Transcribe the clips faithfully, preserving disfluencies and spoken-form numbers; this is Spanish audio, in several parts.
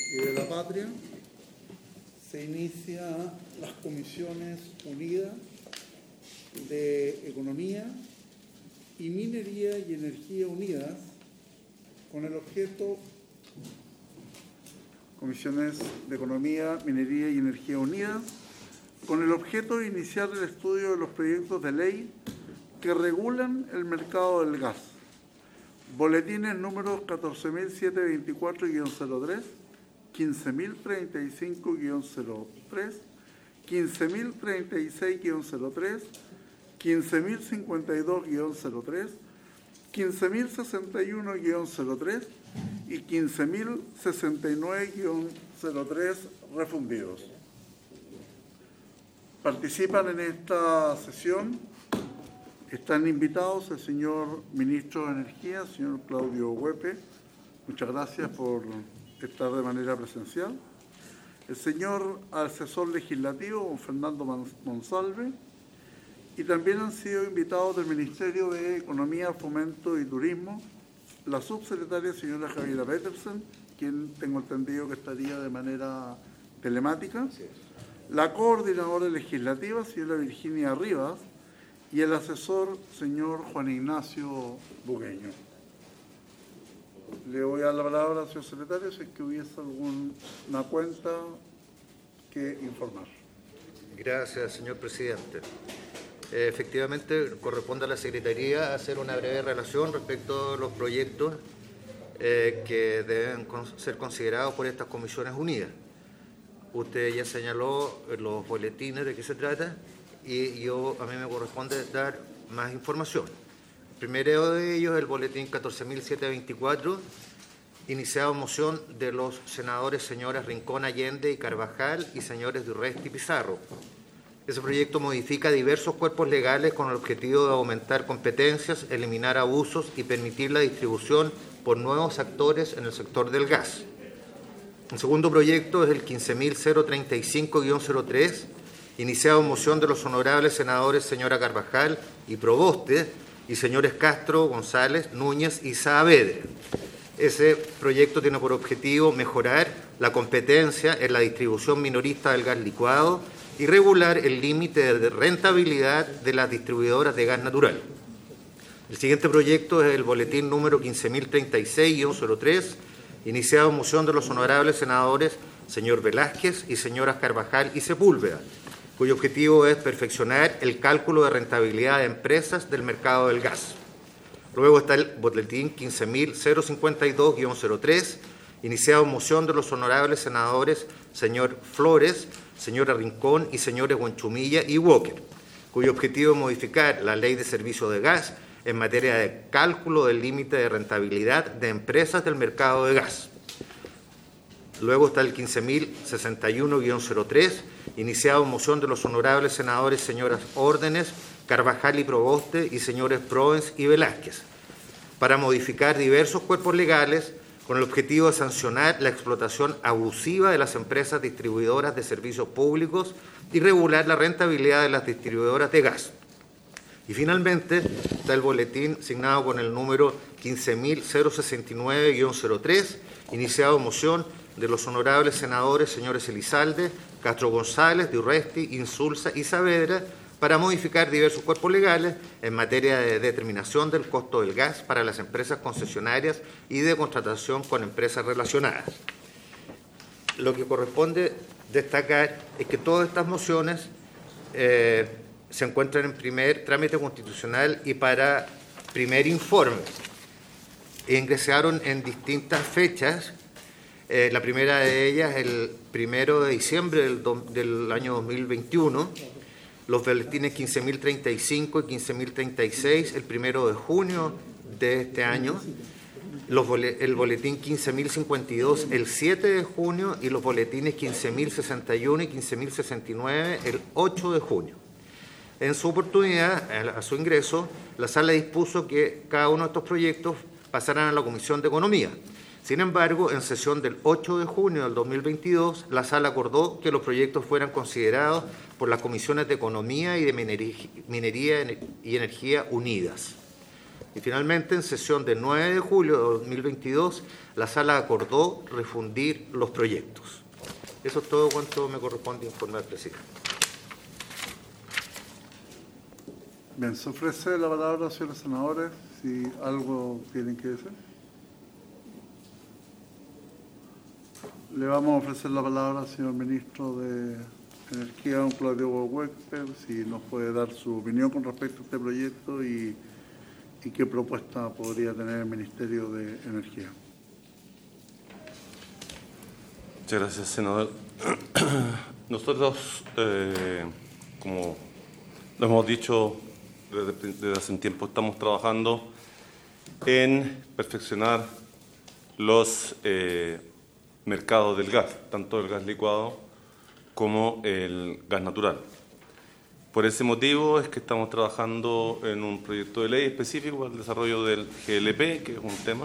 y de la Patria se inicia las comisiones unidas de Economía y Minería y Energía Unidas con el objeto Comisiones de Economía, Minería y Energía Unidas con el objeto de iniciar el estudio de los proyectos de ley que regulan el mercado del gas. Boletines números catorce mil setecientos veinticuatro guion cero tres, quince mil treinta y cinco guion cero tres, quince mil treinta y seis guion cero tres, quince mil cincuenta y dos guion cero tres, quince mil sesenta y uno guion cero tres y quince mil sesenta y nueve guion cero tres refundidos. Participan en esta sesión, están invitados el señor Ministro de Energía, señor Claudio Huepe, muchas gracias por estar de manera presencial, el señor asesor legislativo, don Fernando Monsalve, y también han sido invitados del Ministerio de Economía, Fomento y Turismo, la subsecretaria señora Javiera Petersen, quien tengo entendido que estaría de manera telemática, la coordinadora legislativa, señora Virginia Rivas, y el asesor, señor Juan Ignacio Bugueño. Le voy a dar la palabra, señor secretario, si es que hubiese alguna cuenta que informar. Gracias, señor presidente. Eh, efectivamente, corresponde a la Secretaría hacer una breve relación respecto a los proyectos eh, que deben con, ser considerados por estas comisiones unidas. Usted ya señaló los boletines de qué se trata y yo a mí me corresponde dar más información. El primero de ellos es el boletín catorce mil setecientos veinticuatro, iniciado moción de los senadores señoras Rincón, Allende y Carvajal y señores Durresti y Pizarro. Ese proyecto modifica diversos cuerpos legales con el objetivo de aumentar competencias, eliminar abusos y permitir la distribución por nuevos actores en el sector del gas. El segundo proyecto es el quince mil treinta y cinco guion cero tres, iniciado en moción de los honorables senadores señora Carvajal y Proboste y señores Castro, González, Núñez y Saavedra. Ese proyecto tiene por objetivo mejorar la competencia en la distribución minorista del gas licuado y regular el límite de rentabilidad de las distribuidoras de gas natural. El siguiente proyecto es el boletín número quince mil treinta y seis guion cero tres, iniciado en moción de los honorables senadores señor Velázquez y señoras Carvajal y Sepúlveda, cuyo objetivo es perfeccionar el cálculo de rentabilidad de empresas del mercado del gas. Luego está el boletín quince mil cincuenta y dos guion cero tres, iniciado en moción de los honorables senadores señor Flores, señora Rincón y señores Buenchumilla y Walker, cuyo objetivo es modificar la ley de servicio de gas en materia de cálculo del límite de rentabilidad de empresas del mercado de gas. Luego está el quince mil sesenta y uno guion cero tres, iniciado en moción de los honorables senadores señoras Órdenes, Carvajal y Proboste y señores Provence y Velázquez, para modificar diversos cuerpos legales con el objetivo de sancionar la explotación abusiva de las empresas distribuidoras de servicios públicos y regular la rentabilidad de las distribuidoras de gas. Y finalmente está el boletín signado con el número quince mil sesenta y nueve guion cero tres, iniciado en moción de los honorables senadores señores Elizalde, Castro González, Durresti, Insulza y Saavedra, para modificar diversos cuerpos legales en materia de determinación del costo del gas para las empresas concesionarias y de contratación con empresas relacionadas. Lo que corresponde destacar es que todas estas mociones eh, se encuentran en primer trámite constitucional y para primer informe. E ingresaron en distintas fechas. Eh, la primera de ellas, el primero de diciembre del, do, del año dos mil veintiuno, los boletines quince mil treinta y cinco y quince mil treinta y seis, el primero de junio de este año, los bolet, el boletín quince mil cincuenta y dos el siete de junio y los boletines quince mil sesenta y uno y quince mil sesenta y nueve el ocho de junio. En su oportunidad, a su ingreso, la sala dispuso que cada uno de estos proyectos pasaran a la Comisión de Economía. Sin embargo, en sesión del ocho de junio del dos mil veintidós, la sala acordó que los proyectos fueran considerados por las comisiones de Economía y de Minería y Energía unidas. Y finalmente, en sesión del nueve de julio de dos mil veintidós, la Sala acordó refundir los proyectos. Eso es todo cuanto me corresponde informar, presidente. Bien, se ofrece la palabra, señores senadores, si algo tienen que decir. Le vamos a ofrecer la palabra al señor ministro de Energía, don Claudio Huepe, si nos puede dar su opinión con respecto a este proyecto y, y qué propuesta podría tener el Ministerio de Energía. Muchas gracias, senador. Nosotros, eh, como lo hemos dicho desde, desde hace un tiempo, estamos trabajando en perfeccionar los eh, mercados del gas, tanto el gas licuado como el gas natural. Por ese motivo es que estamos trabajando en un proyecto de ley específico para el desarrollo del G L P, que es un tema.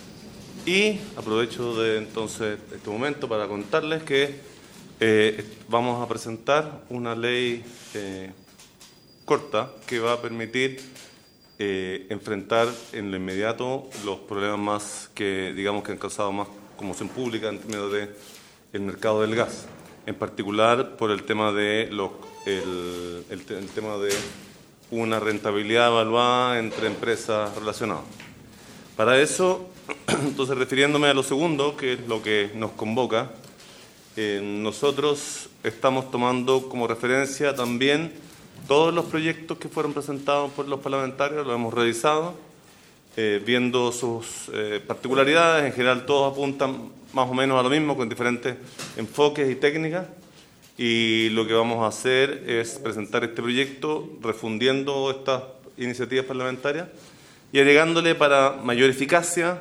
Y aprovecho de entonces este momento para contarles que eh, vamos a presentar una ley eh, corta que va a permitir eh, enfrentar en lo inmediato los problemas más que, digamos, que han causado más conmoción pública en términos del mercado del gas, en particular por el tema de los, el, el, el tema de una rentabilidad evaluada entre empresas relacionadas. Para eso, entonces, refiriéndome a lo segundo, que es lo que nos convoca, eh, nosotros estamos tomando como referencia también todos los proyectos que fueron presentados por los parlamentarios, los hemos revisado, eh, viendo sus eh, particularidades. En general todos apuntan más o menos a lo mismo, con diferentes enfoques y técnicas, y lo que vamos a hacer es presentar este proyecto refundiendo estas iniciativas parlamentarias y agregándole para mayor eficacia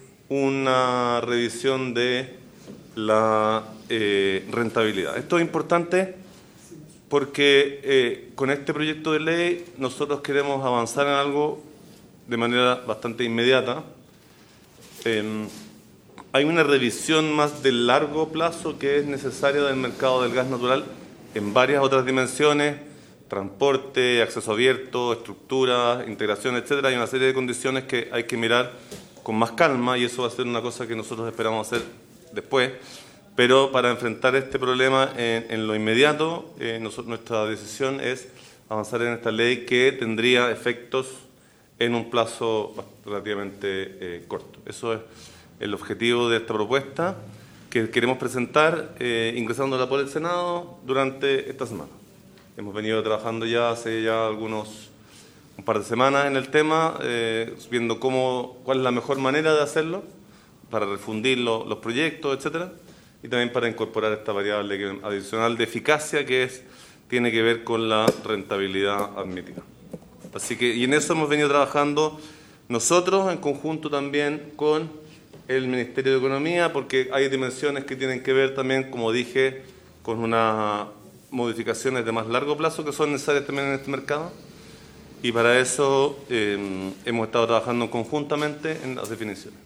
una revisión de la eh, rentabilidad. Esto es importante porque eh, con este proyecto de ley nosotros queremos avanzar en algo de manera bastante inmediata. Eh, hay una revisión más de largo plazo que es necesaria del mercado del gas natural en varias otras dimensiones: transporte, acceso abierto, estructura, integración, etcétera. Hay una serie de condiciones que hay que mirar con más calma y eso va a ser una cosa que nosotros esperamos hacer después. Pero para enfrentar este problema en, en lo inmediato, eh, nosotros, nuestra decisión es avanzar en esta ley que tendría efectos en un plazo relativamente eh, corto. Eso es el objetivo de esta propuesta que queremos presentar eh, ingresándola por el Senado durante esta semana. Hemos venido trabajando ya hace ya algunos un par de semanas en el tema, eh, viendo cómo, cuál es la mejor manera de hacerlo para refundir lo, los proyectos, etcétera, y también para incorporar esta variable que, adicional de eficacia que es, tiene que ver con la rentabilidad admitida. Así que, y en eso hemos venido trabajando nosotros en conjunto también con el Ministerio de Economía, porque hay dimensiones que tienen que ver también, como dije, con unas modificaciones de más largo plazo que son necesarias también en este mercado. Y para eso eh, hemos estado trabajando conjuntamente en las definiciones.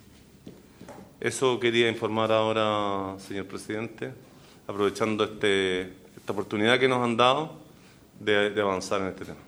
Eso quería informar ahora, señor presidente, aprovechando este, esta oportunidad que nos han dado de, de avanzar en este tema.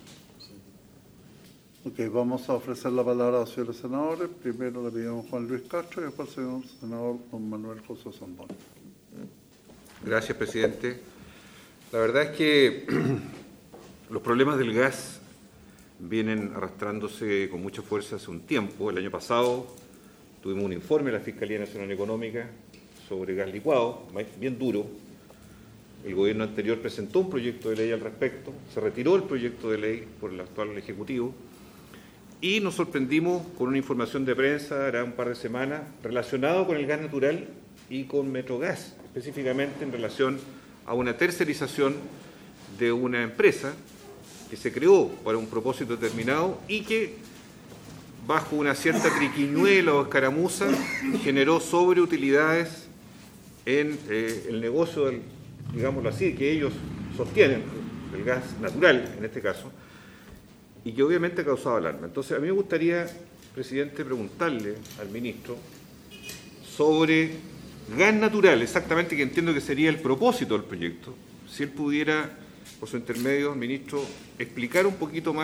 Ok, vamos a ofrecer la palabra a los señores senadores. Primero le pedimos a Juan Luis Castro y después al señor senador don Manuel José Sandón. Gracias, presidente. La verdad es que los problemas del gas vienen arrastrándose con mucha fuerza hace un tiempo. El año pasado tuvimos un informe de la Fiscalía Nacional Económica sobre gas licuado, bien duro. El gobierno anterior presentó un proyecto de ley al respecto, se retiró el proyecto de ley por el actual Ejecutivo y nos sorprendimos con una información de prensa, hará un par de semanas, relacionado con el gas natural y con Metrogas, específicamente en relación a una tercerización de una empresa que se creó para un propósito determinado y que, bajo una cierta triquiñuela o escaramuza, generó sobreutilidades en eh, el negocio del, digámoslo así, que ellos sostienen, el gas natural en este caso, y que obviamente ha causado alarma. Entonces, a mí me gustaría, presidente, preguntarle al ministro sobre gas natural, exactamente, que entiendo que sería el propósito del proyecto, si él pudiera, por su intermedio, ministro, explicar un poquito más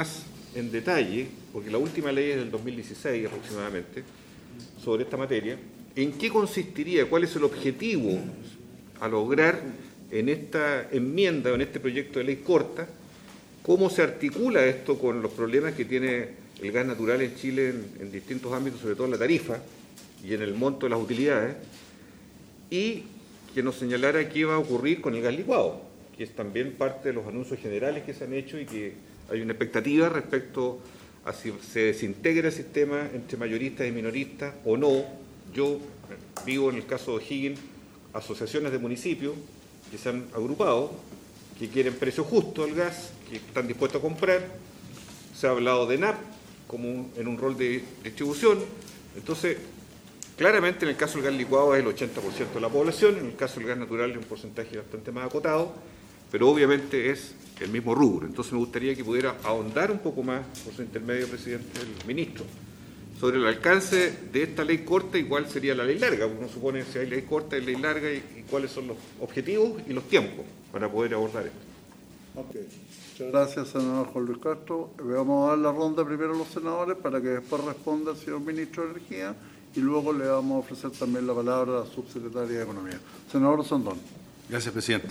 en detalle, porque la última ley es del dos mil dieciséis aproximadamente, sobre esta materia, en qué consistiría, cuál es el objetivo a lograr en esta enmienda o en este proyecto de ley corta, cómo se articula esto con los problemas que tiene el gas natural en Chile en, en distintos ámbitos, sobre todo en la tarifa y en el monto de las utilidades, y que nos señalara qué va a ocurrir con el gas licuado, que es también parte de los anuncios generales que se han hecho y que hay una expectativa respecto a si se desintegra el sistema entre mayoristas y minoristas o no. Yo vivo en el caso de O'Higgins asociaciones de municipios que se han agrupado, que quieren precio justo al gas, que están dispuestos a comprar. Se ha hablado de N A P como un, en un rol de distribución. Entonces, claramente en el caso del gas licuado es el ochenta por ciento de la población, en el caso del gas natural es un porcentaje bastante más acotado, pero obviamente es el mismo rubro. Entonces me gustaría que pudiera ahondar un poco más, por su intermedio, presidente, el ministro, sobre el alcance de esta ley corta y cuál sería la ley larga. Uno supone si hay ley corta y ley larga y, y cuáles son los objetivos y los tiempos para poder abordar esto. Okay. Muchas gracias, senador Juan Luis Castro. Vamos a dar la ronda primero a los senadores para que después responda el señor ministro de Energía y luego le vamos a ofrecer también la palabra a la subsecretaria de Economía. Senador Sandón. Gracias, presidente.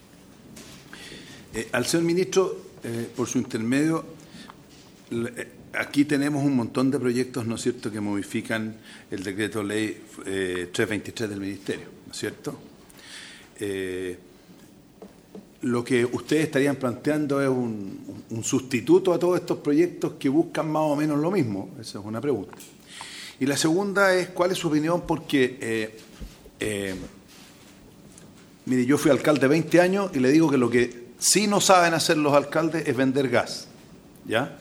Eh, al señor ministro, eh, por su intermedio, le, aquí tenemos un montón de proyectos, ¿no es cierto?, que modifican el decreto ley eh, trescientos veintitrés del Ministerio, ¿no es cierto? Eh, lo que ustedes estarían planteando es un, un sustituto a todos estos proyectos que buscan más o menos lo mismo. Esa es una pregunta. Y la segunda es, ¿cuál es su opinión? Porque, eh, eh, mire, yo fui alcalde veinte años y le digo que lo que sí no saben hacer los alcaldes es vender gas, ¿ya?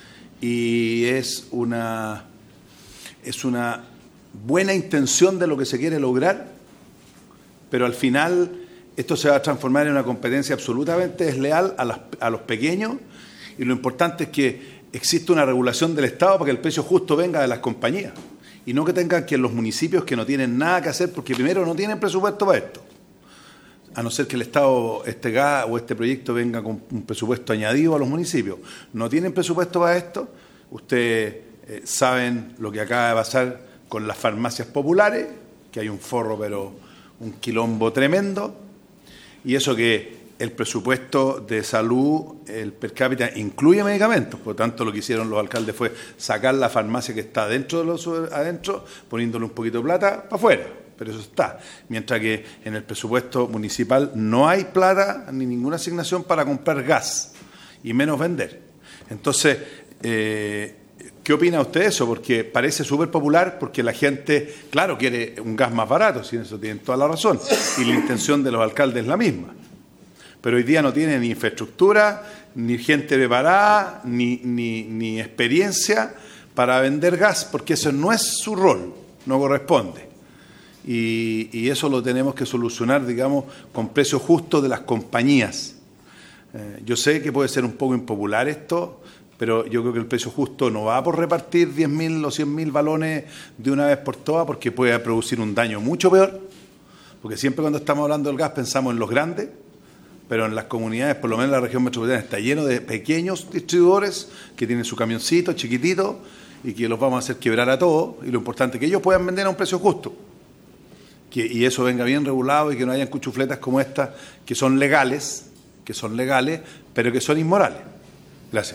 Y es una, es una buena intención de lo que se quiere lograr, pero al final esto se va a transformar en una competencia absolutamente desleal a, las, a los pequeños, y lo importante es que existe una regulación del Estado para que el precio justo venga de las compañías y no que tengan que los municipios que no tienen nada que hacer porque primero no tienen presupuesto para esto, a no ser que el Estado, este gas o este proyecto venga con un presupuesto añadido a los municipios. No tienen presupuesto para esto. Ustedes eh, saben lo que acaba de pasar con las farmacias populares, que hay un forro, pero un quilombo tremendo. Y eso que el presupuesto de salud, el per cápita, incluye medicamentos. Por lo tanto, lo que hicieron los alcaldes fue sacar la farmacia que está dentro de los adentro, poniéndole un poquito de plata para afuera. Pero eso está. Mientras que en el presupuesto municipal no hay plata ni ninguna asignación para comprar gas, y menos vender. Entonces, eh, ¿qué opina usted de eso? Porque parece súper popular, porque la gente, claro, quiere un gas más barato, si en eso tienen toda la razón, y la intención de los alcaldes es la misma. Pero hoy día no tiene ni infraestructura, ni gente preparada, ni, ni, ni experiencia para vender gas, porque eso no es su rol, no corresponde. Y, y eso lo tenemos que solucionar, digamos, con precios justos de las compañías. Eh, yo sé que puede ser un poco impopular esto, pero yo creo que el precio justo no va por repartir diez mil o cien mil balones de una vez por todas, porque puede producir un daño mucho peor, porque siempre cuando estamos hablando del gas pensamos en los grandes, pero en las comunidades, por lo menos en la región metropolitana, está lleno de pequeños distribuidores que tienen su camioncito chiquitito y que los vamos a hacer quebrar a todos, y lo importante es que ellos puedan vender a un precio justo. Que, y eso venga bien regulado y que no hayan cuchufletas como estas, que son legales, que son legales, pero que son inmorales. Gracias.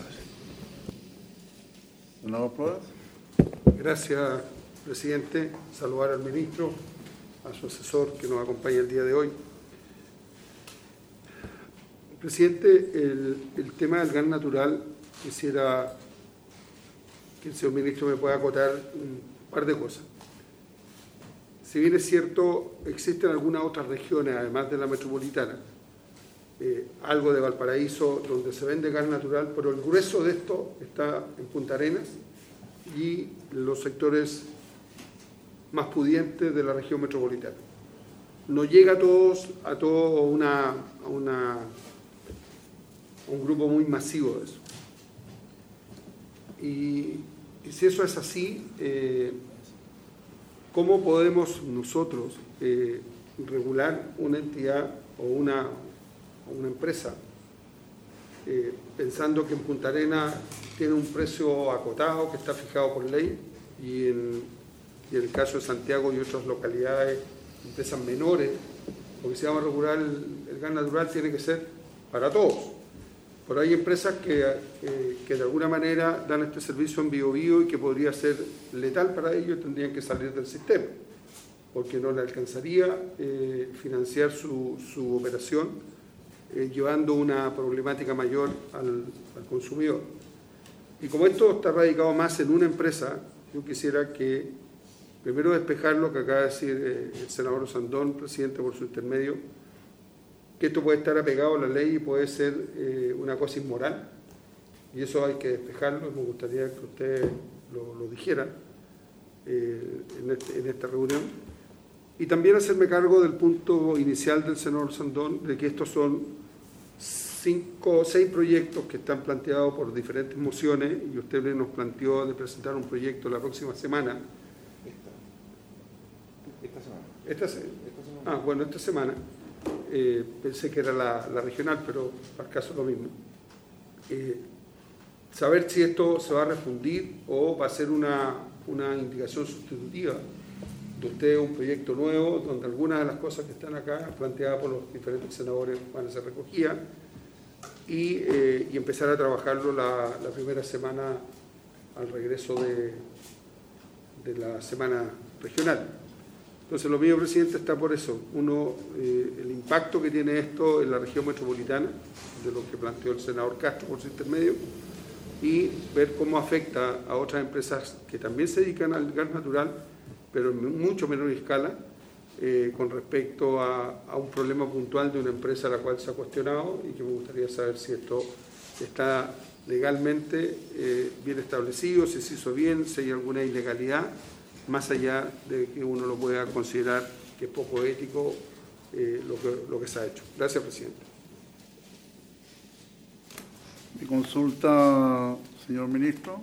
Gracias, presidente. Saludar al ministro, a su asesor que nos acompaña el día de hoy. Presidente, el, el tema del gas natural, quisiera que el señor ministro me pueda acotar un par de cosas. Si bien es cierto, existen algunas otras regiones, además de la metropolitana, eh, algo de Valparaíso, donde se vende gas natural, pero el grueso de esto está en Punta Arenas y los sectores más pudientes de la región metropolitana. No llega a todos, a todo una, a una, a un grupo muy masivo de eso. Y, y si eso es así, eh, ¿cómo podemos nosotros eh, regular una entidad o una, o una empresa eh, pensando que en Punta Arenas tiene un precio acotado que está fijado por ley y en, y en el caso de Santiago y otras localidades, empresas menores, porque si vamos a regular el, el gas natural tiene que ser para todos. Pero hay empresas que, eh, que de alguna manera dan este servicio en Biobío y que podría ser letal para ellos, tendrían que salir del sistema, porque no le alcanzaría eh, financiar su, su operación, eh, llevando una problemática mayor al, al consumidor. Y como esto está radicado más en una empresa, yo quisiera que primero despejar lo que acaba de decir eh, el senador Sandón, presidente, por su intermedio, que esto puede estar apegado a la ley y puede ser eh, una cosa inmoral, y eso hay que despejarlo, y me gustaría que ustedes lo, lo dijeran eh, en, este, en esta reunión. Y también hacerme cargo del punto inicial del senador Sandón, de que estos son cinco o seis proyectos que están planteados por diferentes mociones, y usted nos planteó de presentar un proyecto la próxima semana. Esta semana. Esta, esta semana. Ah, bueno, esta semana. Eh, pensé que era la, la regional, pero al caso es lo mismo. Eh, saber si esto se va a refundir o va a ser una, una indicación sustitutiva de usted, un proyecto nuevo, donde algunas de las cosas que están acá planteadas por los diferentes senadores van a ser recogidas y, eh, y empezar a trabajarlo la, la primera semana al regreso de, de la semana regional. Entonces, lo mío, presidente, está por eso. Uno, eh, el impacto que tiene esto en la región metropolitana, de lo que planteó el senador Castro por su intermedio, y ver cómo afecta a otras empresas que también se dedican al gas natural, pero en mucho menor escala, eh, con respecto a, a un problema puntual de una empresa a la cual se ha cuestionado y que me gustaría saber si esto está legalmente eh, bien establecido, si se hizo bien, si hay alguna ilegalidad, más allá de que uno lo pueda considerar que es poco ético eh, lo, que, lo que se ha hecho. Gracias, presidente. Mi consulta, señor ministro.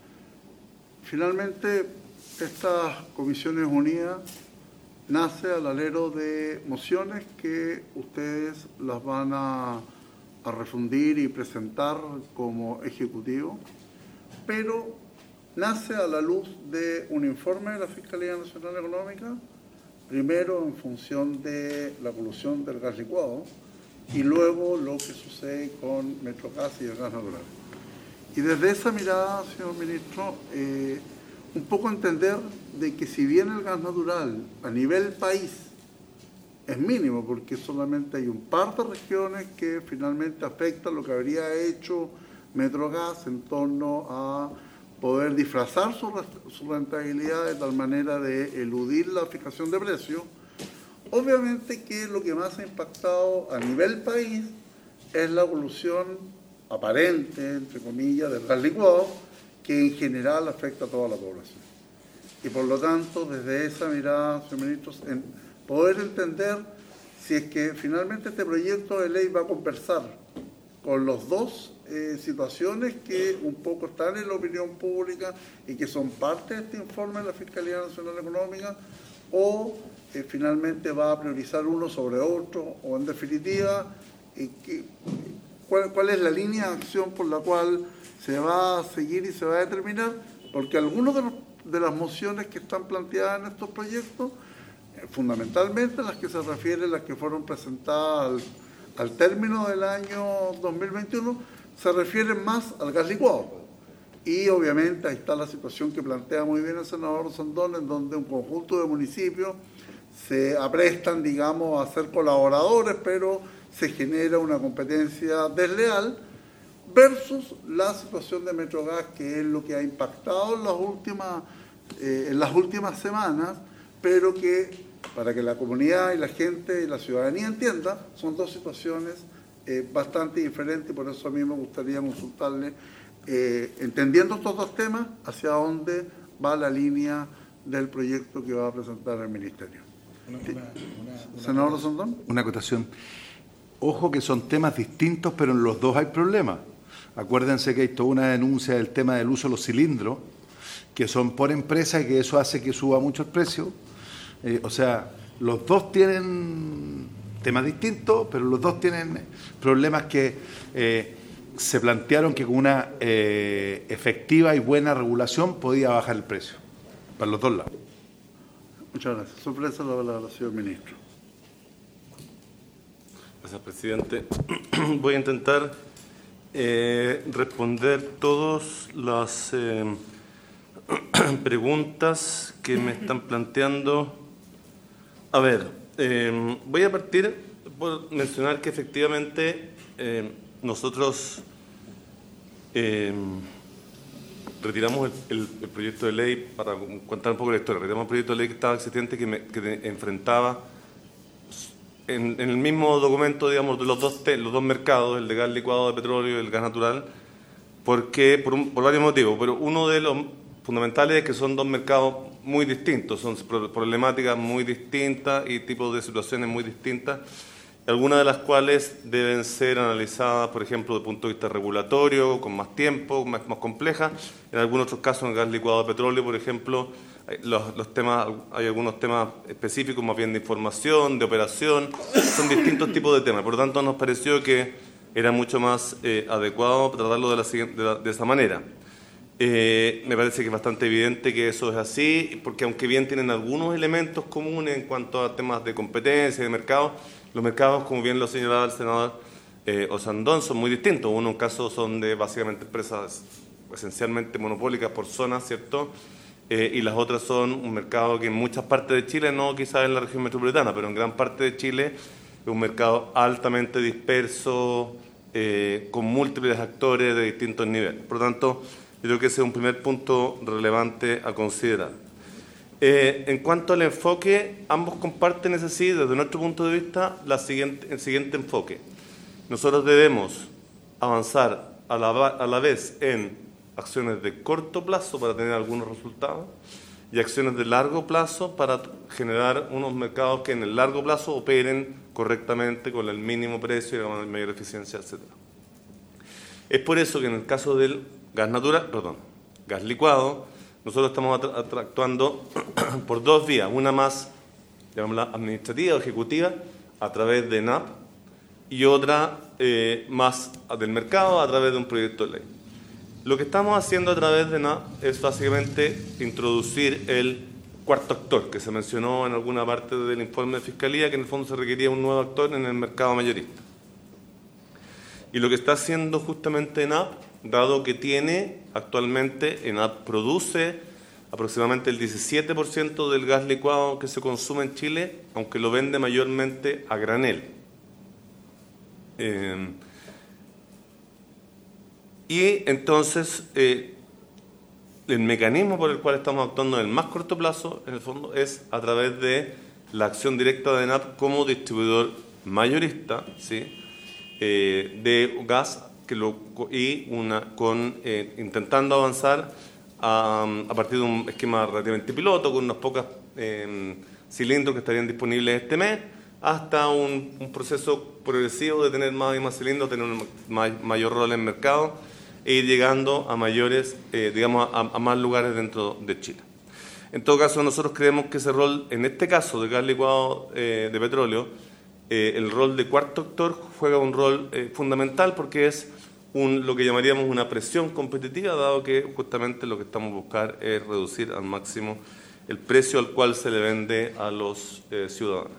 Finalmente, estas comisiones unidas nace al alero de mociones que ustedes las van a, a refundir y presentar como ejecutivo, pero nace a la luz de un informe de la Fiscalía Nacional Económica, primero en función de la colusión del gas licuado y luego lo que sucede con Metrogas y el gas natural. Y desde esa mirada, señor ministro, eh, un poco entender de que si bien el gas natural a nivel país es mínimo, porque solamente hay un par de regiones que finalmente afectan lo que habría hecho Metrogas en torno a poder disfrazar su, su rentabilidad de tal manera de eludir la fijación de precios. Obviamente que lo que más ha impactado a nivel país es la evolución aparente, entre comillas, del gas licuado, que en general afecta a toda la población. Y por lo tanto, desde esa mirada, señor ministro, en poder entender si es que finalmente este proyecto de ley va a conversar con los dos Eh, situaciones que un poco están en la opinión pública y que son parte de este informe de la Fiscalía Nacional Económica, o eh, finalmente va a priorizar uno sobre otro, o en definitiva, eh, que, cuál, cuál es la línea de acción por la cual se va a seguir y se va a determinar, porque algunas de, los, de las mociones que están planteadas en estos proyectos, eh, fundamentalmente las que se refieren, las que fueron presentadas al, al término del año dos mil veintiuno, se refieren más al gas licuado. Y obviamente ahí está la situación que plantea muy bien el senador Sandón, en donde un conjunto de municipios se aprestan, digamos, a ser colaboradores, pero se genera una competencia desleal, versus la situación de Metrogas, que es lo que ha impactado en las últimas, eh, en las últimas semanas, pero que, para que la comunidad y la gente y la ciudadanía entienda, son dos situaciones Eh, bastante diferente, y por eso a mí me gustaría consultarle, eh, entendiendo estos dos temas, hacia dónde va la línea del proyecto que va a presentar el Ministerio. Una, una, una, una Senador Sandón. Una acotación. Ojo que son temas distintos, pero en los dos hay problemas. Acuérdense que hay toda una denuncia del tema del uso de los cilindros, que son por empresa y que eso hace que suba mucho el precio. Eh, o sea, los dos tienen temas distintos, pero los dos tienen problemas que, eh, se plantearon que con una eh, efectiva y buena regulación podía bajar el precio, para los dos lados. Muchas gracias. Sorpresa la palabra, señor ministro. Gracias, presidente. Voy a intentar eh, responder todas las eh, preguntas que me están planteando. A ver, eh, voy a partir por mencionar que efectivamente eh, nosotros eh, retiramos el, el, el proyecto de ley, para contar un poco la historia, retiramos el proyecto de ley que estaba existente, que, me, que enfrentaba en, en el mismo documento, digamos, de los dos, los dos mercados, el de gas licuado de petróleo y el gas natural, porque por, un, por varios motivos, pero uno de los fundamentales es que son dos mercados muy distintos, son problemáticas muy distintas y tipos de situaciones muy distintas, algunas de las cuales deben ser analizadas, por ejemplo, desde el punto de vista regulatorio, con más tiempo, más, más complejas. En algunos otros casos, en el gas licuado de petróleo, por ejemplo, los, los temas, hay algunos temas específicos, más bien de información, de operación, son distintos tipos de temas. Por lo tanto, nos pareció que era mucho más eh, adecuado tratarlo de, la, siguiente, de, la, de esa manera. Eh, me parece que es bastante evidente que eso es así, porque aunque bien tienen algunos elementos comunes en cuanto a temas de competencia y de mercado, los mercados, como bien lo señalaba el senador eh, Osandón, son muy distintos. Uno, en caso, son de básicamente empresas esencialmente monopólicas por zona, ¿cierto? Eh, y las otras son un mercado que en muchas partes de Chile, no quizás en la región metropolitana, pero en gran parte de Chile es un mercado altamente disperso, eh, con múltiples actores de distintos niveles. Por lo tanto, yo creo que ese es un primer punto relevante a considerar. Eh, en cuanto al enfoque, ambos comparten ese sí, desde nuestro punto de vista, la siguiente, el siguiente enfoque. Nosotros debemos avanzar a la, a la vez en acciones de corto plazo para tener algunos resultados y acciones de largo plazo para generar unos mercados que en el largo plazo operen correctamente con el mínimo precio y la mayor eficiencia, etcétera. Es por eso que en el caso del gas natural, perdón, gas licuado, nosotros estamos actuando por dos vías, una más, llamémosla administrativa o ejecutiva, a través de N A P, y otra eh, más del mercado a través de un proyecto de ley. Lo que estamos haciendo a través de N A P es básicamente introducir el cuarto actor, que se mencionó en alguna parte del informe de Fiscalía, que en el fondo se requería un nuevo actor en el mercado mayorista. Y lo que está haciendo justamente N A P, dado que tiene actualmente, N A P produce aproximadamente el diecisiete por ciento del gas licuado que se consume en Chile, aunque lo vende mayormente a granel. Eh, y entonces, eh, el mecanismo por el cual estamos actuando en el más corto plazo, en el fondo, es a través de la acción directa de N A P como distribuidor mayorista, ¿sí?, eh, de gas, que lo, y una, con, eh, intentando avanzar a, a partir de un esquema relativamente piloto, con unos pocos eh, cilindros que estarían disponibles este mes, hasta un, un proceso progresivo de tener más y más cilindros, tener un ma mayor rol en el mercado e ir llegando a mayores, eh, digamos, a, a más lugares dentro de Chile. En todo caso, nosotros creemos que ese rol, en este caso de gas licuado eh, de petróleo, eh, el rol de cuarto actor juega un rol eh, fundamental, porque es un, lo que llamaríamos una presión competitiva, dado que justamente lo que estamos a buscar es reducir al máximo el precio al cual se le vende a los eh, ciudadanos.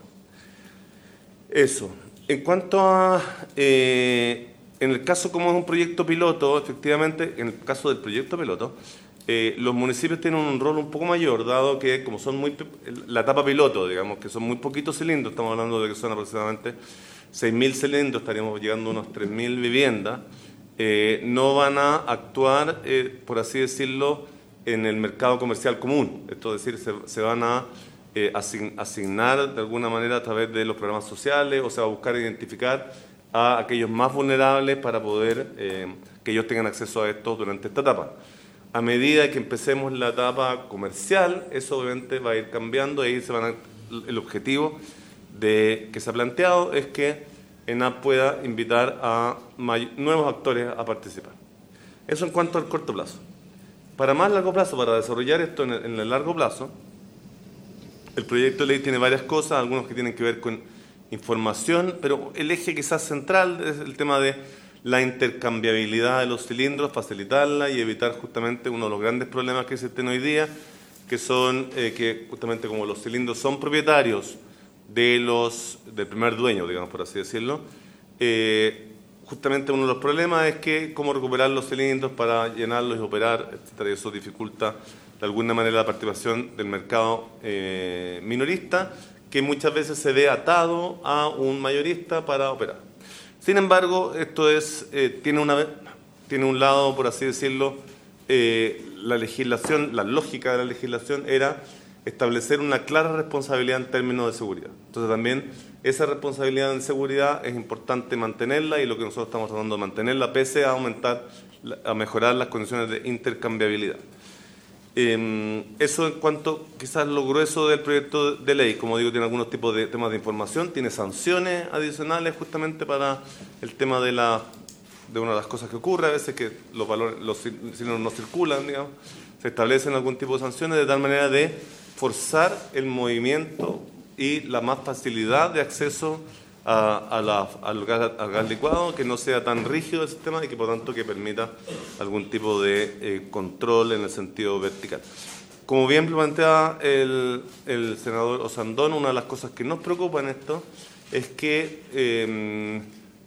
Eso. En cuanto a, eh, en el caso como es un proyecto piloto, efectivamente, en el caso del proyecto piloto, eh, los municipios tienen un rol un poco mayor, dado que como son muy, la etapa piloto, digamos, que son muy poquitos cilindros, estamos hablando de que son aproximadamente seis mil cilindros, estaríamos llegando a unos tres mil viviendas, eh, no van a actuar, eh, por así decirlo, en el mercado comercial común. Esto es decir, se, se van a eh, asign, asignar de alguna manera a través de los programas sociales, o se va a buscar identificar a aquellos más vulnerables para poder eh, que ellos tengan acceso a esto durante esta etapa. A medida que empecemos la etapa comercial, eso obviamente va a ir cambiando, y ahí se van a, el objetivo de, que se ha planteado es que N A P pueda invitar a may, nuevos actores a participar. Eso en cuanto al corto plazo. Para más largo plazo, para desarrollar esto en el, en el largo plazo, el proyecto de ley tiene varias cosas, algunos que tienen que ver con información, pero el eje quizás central es el tema de la intercambiabilidad de los cilindros, facilitarla y evitar justamente uno de los grandes problemas que existen hoy día, que son eh, que justamente como los cilindros son propietarios de los, del primer dueño, digamos por así decirlo, eh, justamente uno de los problemas es que cómo recuperar los cilindros para llenarlos y operar, etcétera, y eso dificulta de alguna manera la participación del mercado eh, minorista, que muchas veces se ve atado a un mayorista para operar. Sin embargo, esto es, eh, tiene, una, tiene un lado, por así decirlo, eh, la legislación, la lógica de la legislación era establecer una clara responsabilidad en términos de seguridad. Entonces también esa responsabilidad en seguridad es importante mantenerla y lo que nosotros estamos tratando de mantenerla pese a aumentar, a mejorar las condiciones de intercambiabilidad. Eh, eso en cuanto quizás lo grueso del proyecto de ley, como digo, tiene algunos tipos de temas de información, tiene sanciones adicionales justamente para el tema de la de una de las cosas que ocurre a veces que los valores, los cilindros no circulan, digamos, se establecen algún tipo de sanciones de tal manera de forzar el movimiento y la más facilidad de acceso a, a la, al, gas, al gas licuado, que no sea tan rígido el sistema y que por tanto que permita algún tipo de eh, control en el sentido vertical. Como bien plantea el, el senador Osandón, una de las cosas que nos preocupa en esto es que eh,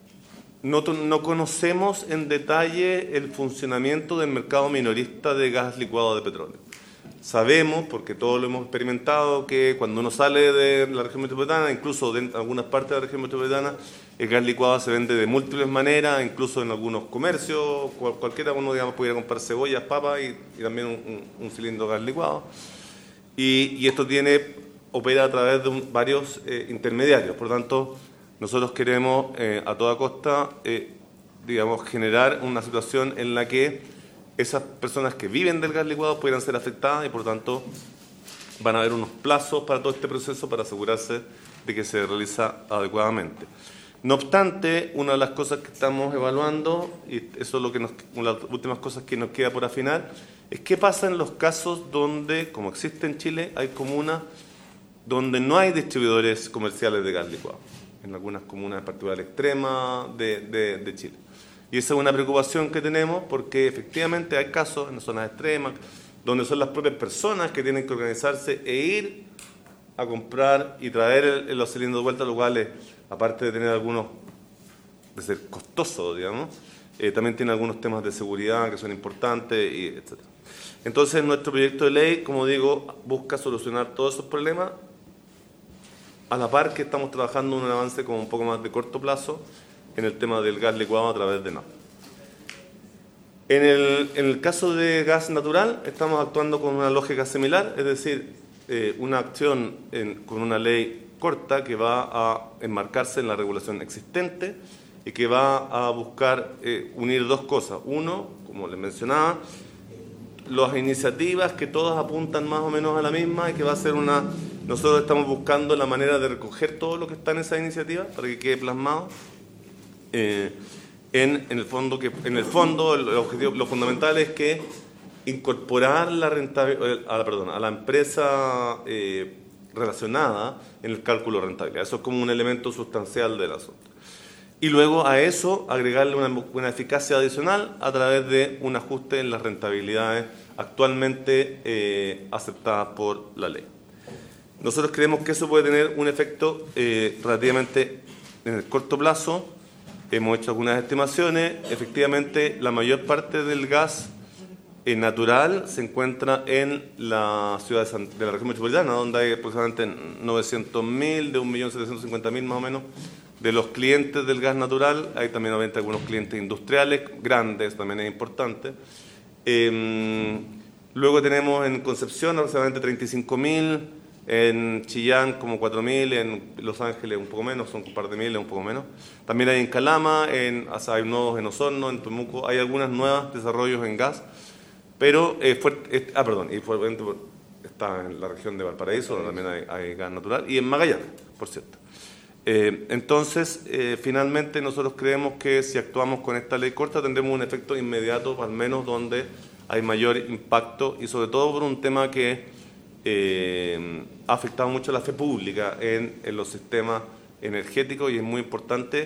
no, no conocemos en detalle el funcionamiento del mercado minorista de gas licuado de petróleo. Sabemos, porque todos lo hemos experimentado, que cuando uno sale de la región metropolitana, incluso de algunas partes de la región metropolitana, el gas licuado se vende de múltiples maneras, incluso en algunos comercios, cual, cualquiera uno digamos pudiera comprar cebollas, papas y, y también un, un cilindro de gas licuado. Y, y esto tiene, opera a través de un, varios eh, intermediarios. Por lo tanto, nosotros queremos eh, a toda costa, eh, digamos, generar una situación en la que esas personas que viven del gas licuado pudieran ser afectadas y, por tanto, van a haber unos plazos para todo este proceso para asegurarse de que se realiza adecuadamente. No obstante, una de las cosas que estamos evaluando, y eso es lo que nos, una de las últimas cosas que nos queda por afinar, es qué pasa en los casos donde, como existe en Chile, hay comunas donde no hay distribuidores comerciales de gas licuado, en algunas comunas en particular extremas de, de, de Chile. Y esa es una preocupación que tenemos porque efectivamente hay casos en zonas extremas donde son las propias personas que tienen que organizarse e ir a comprar y traer el, el, los cilindros de vuelta, lo cual, es, aparte de tener algunos, de ser costoso, digamos, eh, también tiene algunos temas de seguridad que son importantes, y etcétera. Entonces, nuestro proyecto de ley, como digo, busca solucionar todos esos problemas, a la par que estamos trabajando en un avance como un poco más de corto plazo, en el tema del gas licuado a través de N A P. En el, en el caso de gas natural, estamos actuando con una lógica similar, es decir, eh, una acción en, con una ley corta que va a enmarcarse en la regulación existente y que va a buscar eh, unir dos cosas. Uno, como les mencionaba, las iniciativas que todas apuntan más o menos a la misma y que va a ser una... Nosotros estamos buscando la manera de recoger todo lo que está en esa iniciativa para que quede plasmado. Eh, en, en el fondo que en el fondo el objetivo, lo fundamental es que incorporar la rentabilidad a la, perdón, a la empresa eh, relacionada en el cálculo de rentabilidad. Eso es como un elemento sustancial del asunto. Y luego a eso agregarle una, una eficacia adicional a través de un ajuste en las rentabilidades actualmente eh, aceptadas por la ley. Nosotros creemos que eso puede tener un efecto eh, relativamente en el corto plazo. Hemos hecho algunas estimaciones. Efectivamente, la mayor parte del gas eh, natural se encuentra en la ciudad de, San, de la región metropolitana, donde hay aproximadamente novecientos mil, de un millón setecientos cincuenta mil más o menos, de los clientes del gas natural. Hay también obviamente algunos clientes industriales, grandes, también es importante. Eh, luego tenemos en Concepción aproximadamente treinta y cinco mil, en Chillán como cuatro mil, en Los Ángeles un poco menos, son un par de miles, un poco menos. También hay en Calama, en, o sea, hay nuevos en Osorno, en Temuco, hay algunos nuevos desarrollos en gas, pero, eh, fue, eh, ah, perdón, y fue, está en la región de Valparaíso, donde también hay, hay gas natural, y en Magallanes, por cierto. Eh, entonces, eh, finalmente nosotros creemos que si actuamos con esta ley corta tendremos un efecto inmediato, al menos donde hay mayor impacto, y sobre todo por un tema que Eh, ha afectado mucho la fe pública en, en los sistemas energéticos y es muy importante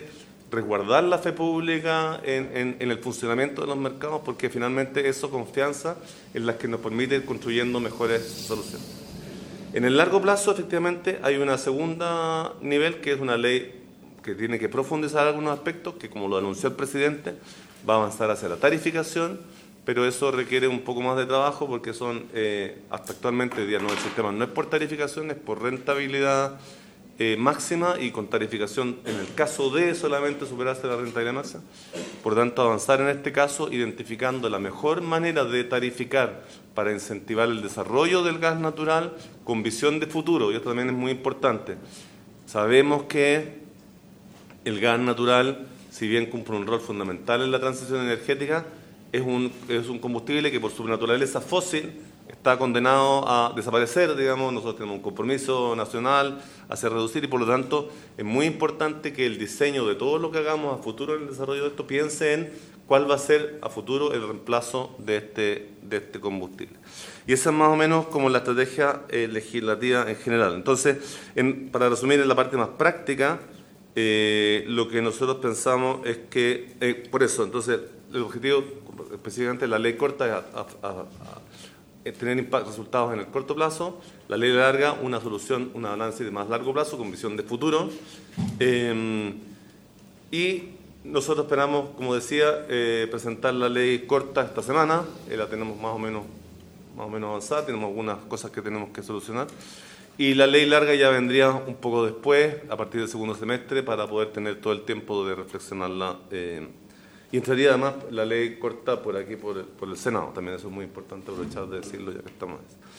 resguardar la fe pública en, en, en el funcionamiento de los mercados, porque finalmente eso confianza en las que nos permite ir construyendo mejores soluciones. En el largo plazo, efectivamente, hay una segunda nivel, que es una ley que tiene que profundizar algunos aspectos, que como lo anunció el presidente, va a avanzar hacia la tarificación, pero eso requiere un poco más de trabajo porque son, eh, hasta actualmente, día no, el sistema no es por tarificación, es por rentabilidad eh, máxima y con tarificación, en el caso de solamente superarse la rentabilidad máxima. Por tanto, avanzar en este caso identificando la mejor manera de tarificar para incentivar el desarrollo del gas natural con visión de futuro, y esto también es muy importante. Sabemos que el gas natural, si bien cumple un rol fundamental en la transición energética, es un, es un combustible que por su naturaleza fósil está condenado a desaparecer, digamos. Nosotros tenemos un compromiso nacional hacia reducir y por lo tanto es muy importante que el diseño de todo lo que hagamos a futuro en el desarrollo de esto piense en cuál va a ser a futuro el reemplazo de este, de este combustible. Y esa es más o menos como la estrategia eh, legislativa en general. Entonces, en, para resumir en la parte más práctica, eh, lo que nosotros pensamos es que, eh, por eso, entonces, el objetivo específicamente de la ley corta es a, a, a, a tener impact, resultados en el corto plazo, la ley larga, una solución, un análisis de más largo plazo con visión de futuro. Eh, y nosotros esperamos, como decía, eh, presentar la ley corta esta semana, eh, la tenemos más o menos, más o menos avanzada, tenemos algunas cosas que tenemos que solucionar. Y la ley larga ya vendría un poco después, a partir del segundo semestre, para poder tener todo el tiempo de reflexionarla. Eh, y entraría además la ley corta por aquí, por el, por el Senado. También eso es muy importante aprovechar de decirlo ya que estamos.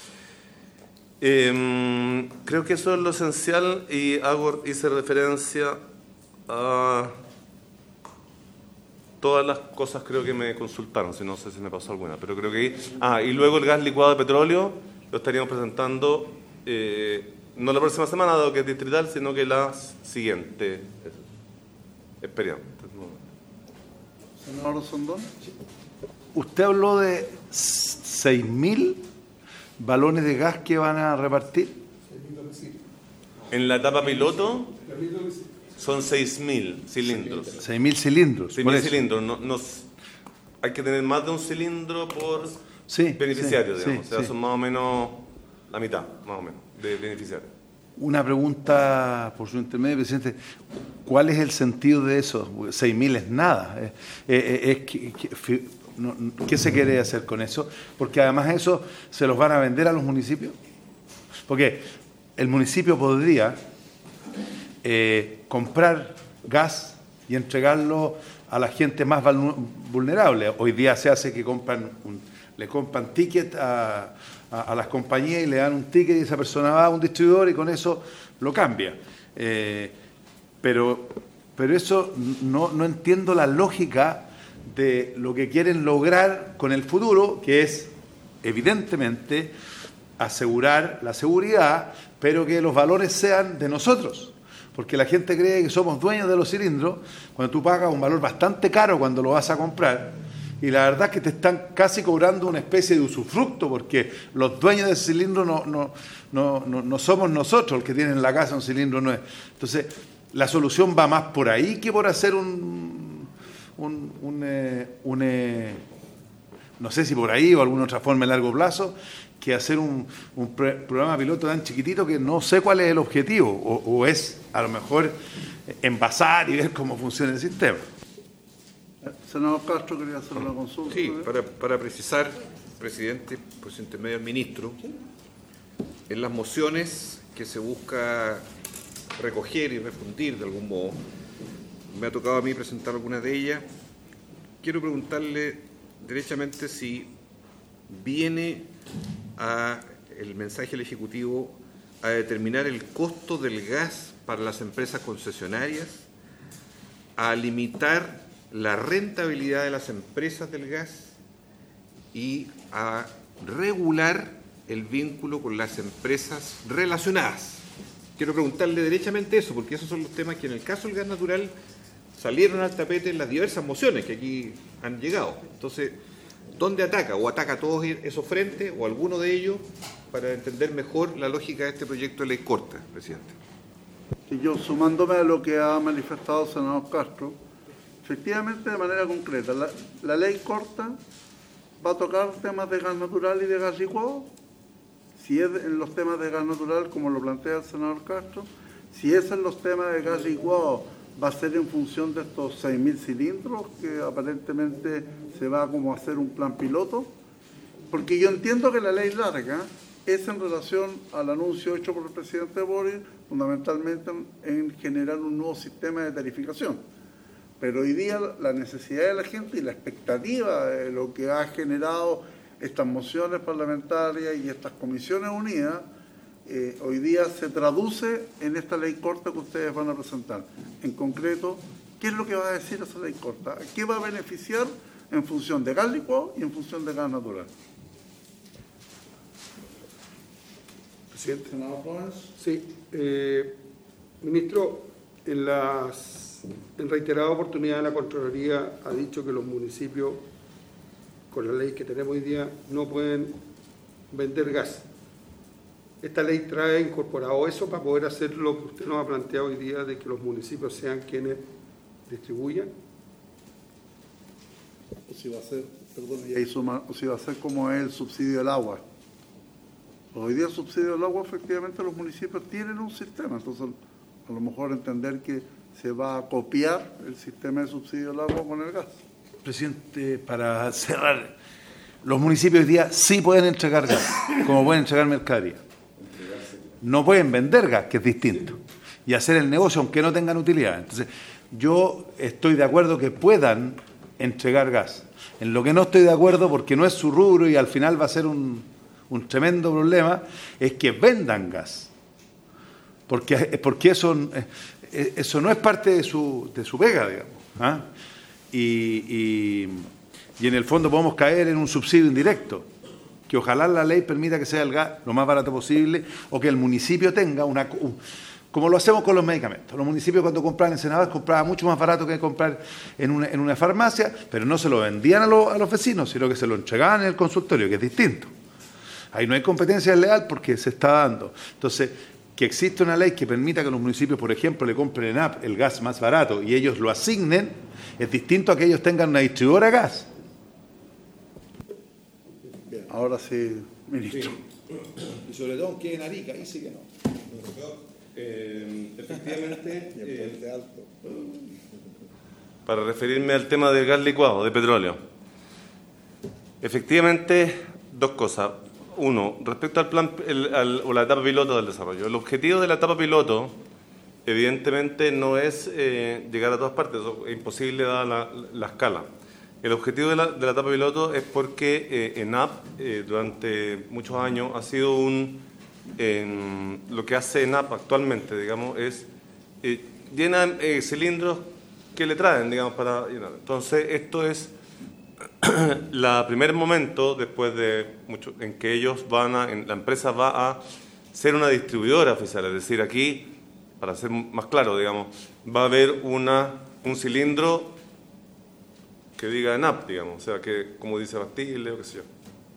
Eh, creo que eso es lo esencial y hago, hice referencia a todas las cosas, creo que me consultaron, si no sé si me pasó alguna, pero creo que ahí. Ah, y luego el gas licuado de petróleo lo estaríamos presentando, eh, no la próxima semana, dado que es distrital, sino que la siguiente. Esperamos. Senador Sondón. Usted habló de seis mil balones de gas que van a repartir. En la etapa piloto son seis mil cilindros. seis mil cilindros. seis mil cilindros. No, no, hay que tener más de un cilindro por sí, beneficiario, sí, digamos. Sí, o sea, sí. son más o menos la mitad, más o menos, de beneficiarios. Una pregunta por su intermedio, presidente. ¿Cuál es el sentido de eso? seis mil es nada. Eh, eh, es que, que, no, ¿Qué se quiere hacer con eso? Porque además eso se los van a vender a los municipios. Porque el municipio podría eh, comprar gas y entregarlo a la gente más vulnerable. Hoy día se hace que compran un, le compran ticket a... A, a las compañías y le dan un ticket y esa persona va a un distribuidor y con eso lo cambia. Eh, pero, pero eso no, no entiendo la lógica de lo que quieren lograr con el futuro, que es evidentemente asegurar la seguridad, pero que los valores sean de nosotros. Porque la gente cree que somos dueños de los cilindros cuando tú pagas un valor bastante caro cuando lo vas a comprar. Y la verdad es que te están casi cobrando una especie de usufructo, porque los dueños del cilindro no, no, no, no, no somos nosotros, el que tiene en la casa un cilindro no es. Entonces, la solución va más por ahí que por hacer un, un, un, eh, un eh, no sé si por ahí o alguna otra forma a largo plazo, que hacer un, un programa piloto tan chiquitito que no sé cuál es el objetivo, o, o es a lo mejor envasar y ver cómo funciona el sistema. Senador Castro, quería hacer una consulta. Sí, para, para precisar, presidente, por su intermedio al ministro, en las mociones que se busca recoger y refundir de algún modo, me ha tocado a mí presentar algunas de ellas. Quiero preguntarle derechamente si viene a el mensaje del Ejecutivo a determinar el costo del gas para las empresas concesionarias, a limitar la rentabilidad de las empresas del gas y a regular el vínculo con las empresas relacionadas. Quiero preguntarle derechamente eso, porque esos son los temas que en el caso del gas natural salieron al tapete en las diversas mociones que aquí han llegado. Entonces, ¿dónde ataca? ¿O ataca a todos esos frentes o alguno de ellos para entender mejor la lógica de este proyecto de ley corta, presidente? Y yo, sumándome a lo que ha manifestado el senador Castro, efectivamente, de manera concreta, la, la ley corta va a tocar temas de gas natural y de gas licuado. Si es en los temas de gas natural, como lo plantea el senador Castro, si es en los temas de gas licuado, va a ser en función de estos seis mil cilindros, que aparentemente se va como a hacer un plan piloto, porque yo entiendo que la ley larga es en relación al anuncio hecho por el presidente Boris, fundamentalmente en, en generar un nuevo sistema de tarificación. Pero hoy día la necesidad de la gente y la expectativa de lo que ha generado estas mociones parlamentarias y estas comisiones unidas, eh, hoy día se traduce en esta ley corta que ustedes van a presentar. En concreto, ¿qué es lo que va a decir esa ley corta? ¿Qué va a beneficiar en función de gas licuado y en función de gas natural? Presidente. Sí, eh, ministro, en las en reiteradas oportunidades la Contraloría ha dicho que los municipios, con la ley que tenemos hoy día, no pueden vender gas. Esta ley trae incorporado eso para poder hacer lo que usted nos ha planteado hoy día, de que los municipios sean quienes distribuyan. O si va a ser, perdón, y ahí suma, o si va a ser como es el subsidio del agua. Hoy día el subsidio del agua, efectivamente, los municipios tienen un sistema, entonces a lo mejor entender que se va a copiar el sistema de subsidio del agua con el gas. Presidente, para cerrar, los municipios hoy día sí pueden entregar gas, como pueden entregar mercadería. No pueden vender gas, que es distinto, y hacer el negocio aunque no tengan utilidad. Entonces, yo estoy de acuerdo que puedan entregar gas. En lo que no estoy de acuerdo, porque no es su rubro y al final va a ser un, un tremendo problema, es que vendan gas. Porque, porque eso, eso no es parte de su, de su pega, digamos. ¿Ah? Y, y, y en el fondo podemos caer en un subsidio indirecto, que ojalá la ley permita que sea el gas lo más barato posible, o que el municipio tenga una... Un, como lo hacemos con los medicamentos. Los municipios cuando compraban en Senador compraban mucho más barato que comprar en una, en una farmacia, pero no se lo vendían a, lo, a los vecinos, sino que se lo entregaban en el consultorio, que es distinto. Ahí no hay competencia leal porque se está dando. Entonces, que existe una ley que permita que los municipios, por ejemplo, le compren en A P el gas más barato y ellos lo asignen, es distinto a que ellos tengan una distribuidora de gas. Bien, ahora sí, ministro. Sí. Y sobre todo que en Arica, ahí sí que no. Eh, efectivamente, eh, para referirme al tema del gas licuado, de petróleo. Efectivamente, dos cosas. Uno, respecto al plan el, al, o la etapa piloto del desarrollo. El objetivo de la etapa piloto, evidentemente, no es eh, llegar a todas partes, es imposible dada la, la escala. El objetivo de la, de la etapa piloto es porque eh, ENAP eh, durante muchos años ha sido un... En, lo que hace ENAP actualmente, digamos, es eh, llena eh, cilindros que le traen, digamos, para llenar. Entonces, esto es la primer momento después de mucho en que ellos van a, en, la empresa va a ser una distribuidora oficial, es decir, aquí, para ser más claro, digamos, va a haber una un cilindro que diga ENAP, digamos, o sea, que como dice Bastille o qué sé yo.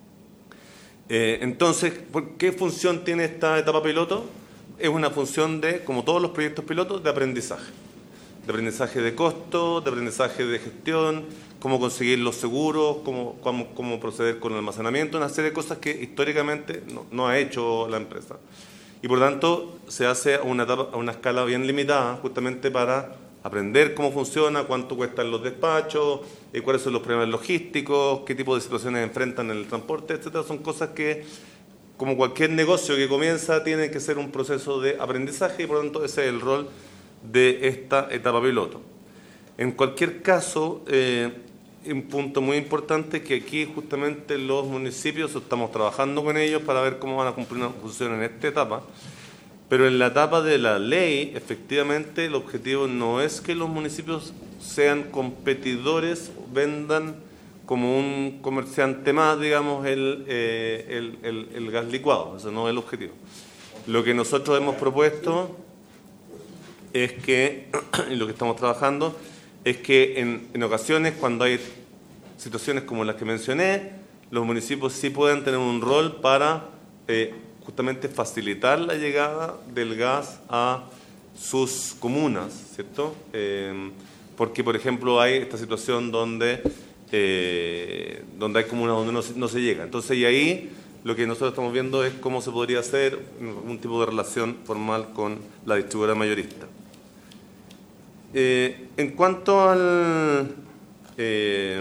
Eh, entonces, ¿qué función tiene esta etapa piloto? Es una función de, como todos los proyectos pilotos, de aprendizaje. De aprendizaje de costo, de aprendizaje de gestión, cómo conseguir los seguros, cómo, cómo, cómo proceder con el almacenamiento, una serie de cosas que históricamente no, no ha hecho la empresa. Y por lo tanto, se hace a una, etapa, a una escala bien limitada, justamente para aprender cómo funciona, cuánto cuestan los despachos, eh, cuáles son los problemas logísticos, qué tipo de situaciones enfrentan en el transporte, etcétera. Son cosas que, como cualquier negocio que comienza, tiene que ser un proceso de aprendizaje y por lo tanto ese es el rol de esta etapa piloto. En cualquier caso, eh, un punto muy importante es que aquí justamente los municipios estamos trabajando con ellos para ver cómo van a cumplir una función en esta etapa. Pero en la etapa de la ley, efectivamente, el objetivo no es que los municipios sean competidores, vendan como un comerciante más, digamos, el, eh, el, el, el gas licuado. Ese no es el objetivo. Lo que nosotros hemos propuesto es que, y lo que estamos trabajando, es que en, en ocasiones, cuando hay situaciones como las que mencioné, los municipios sí pueden tener un rol para... Eh, justamente facilitar la llegada del gas a sus comunas, ¿cierto? Eh, porque, por ejemplo, hay esta situación donde, eh, donde hay comunas donde no se, no se llega. Entonces, y ahí lo que nosotros estamos viendo es cómo se podría hacer un tipo de relación formal con la distribuidora mayorista. Eh, en cuanto al... Eh,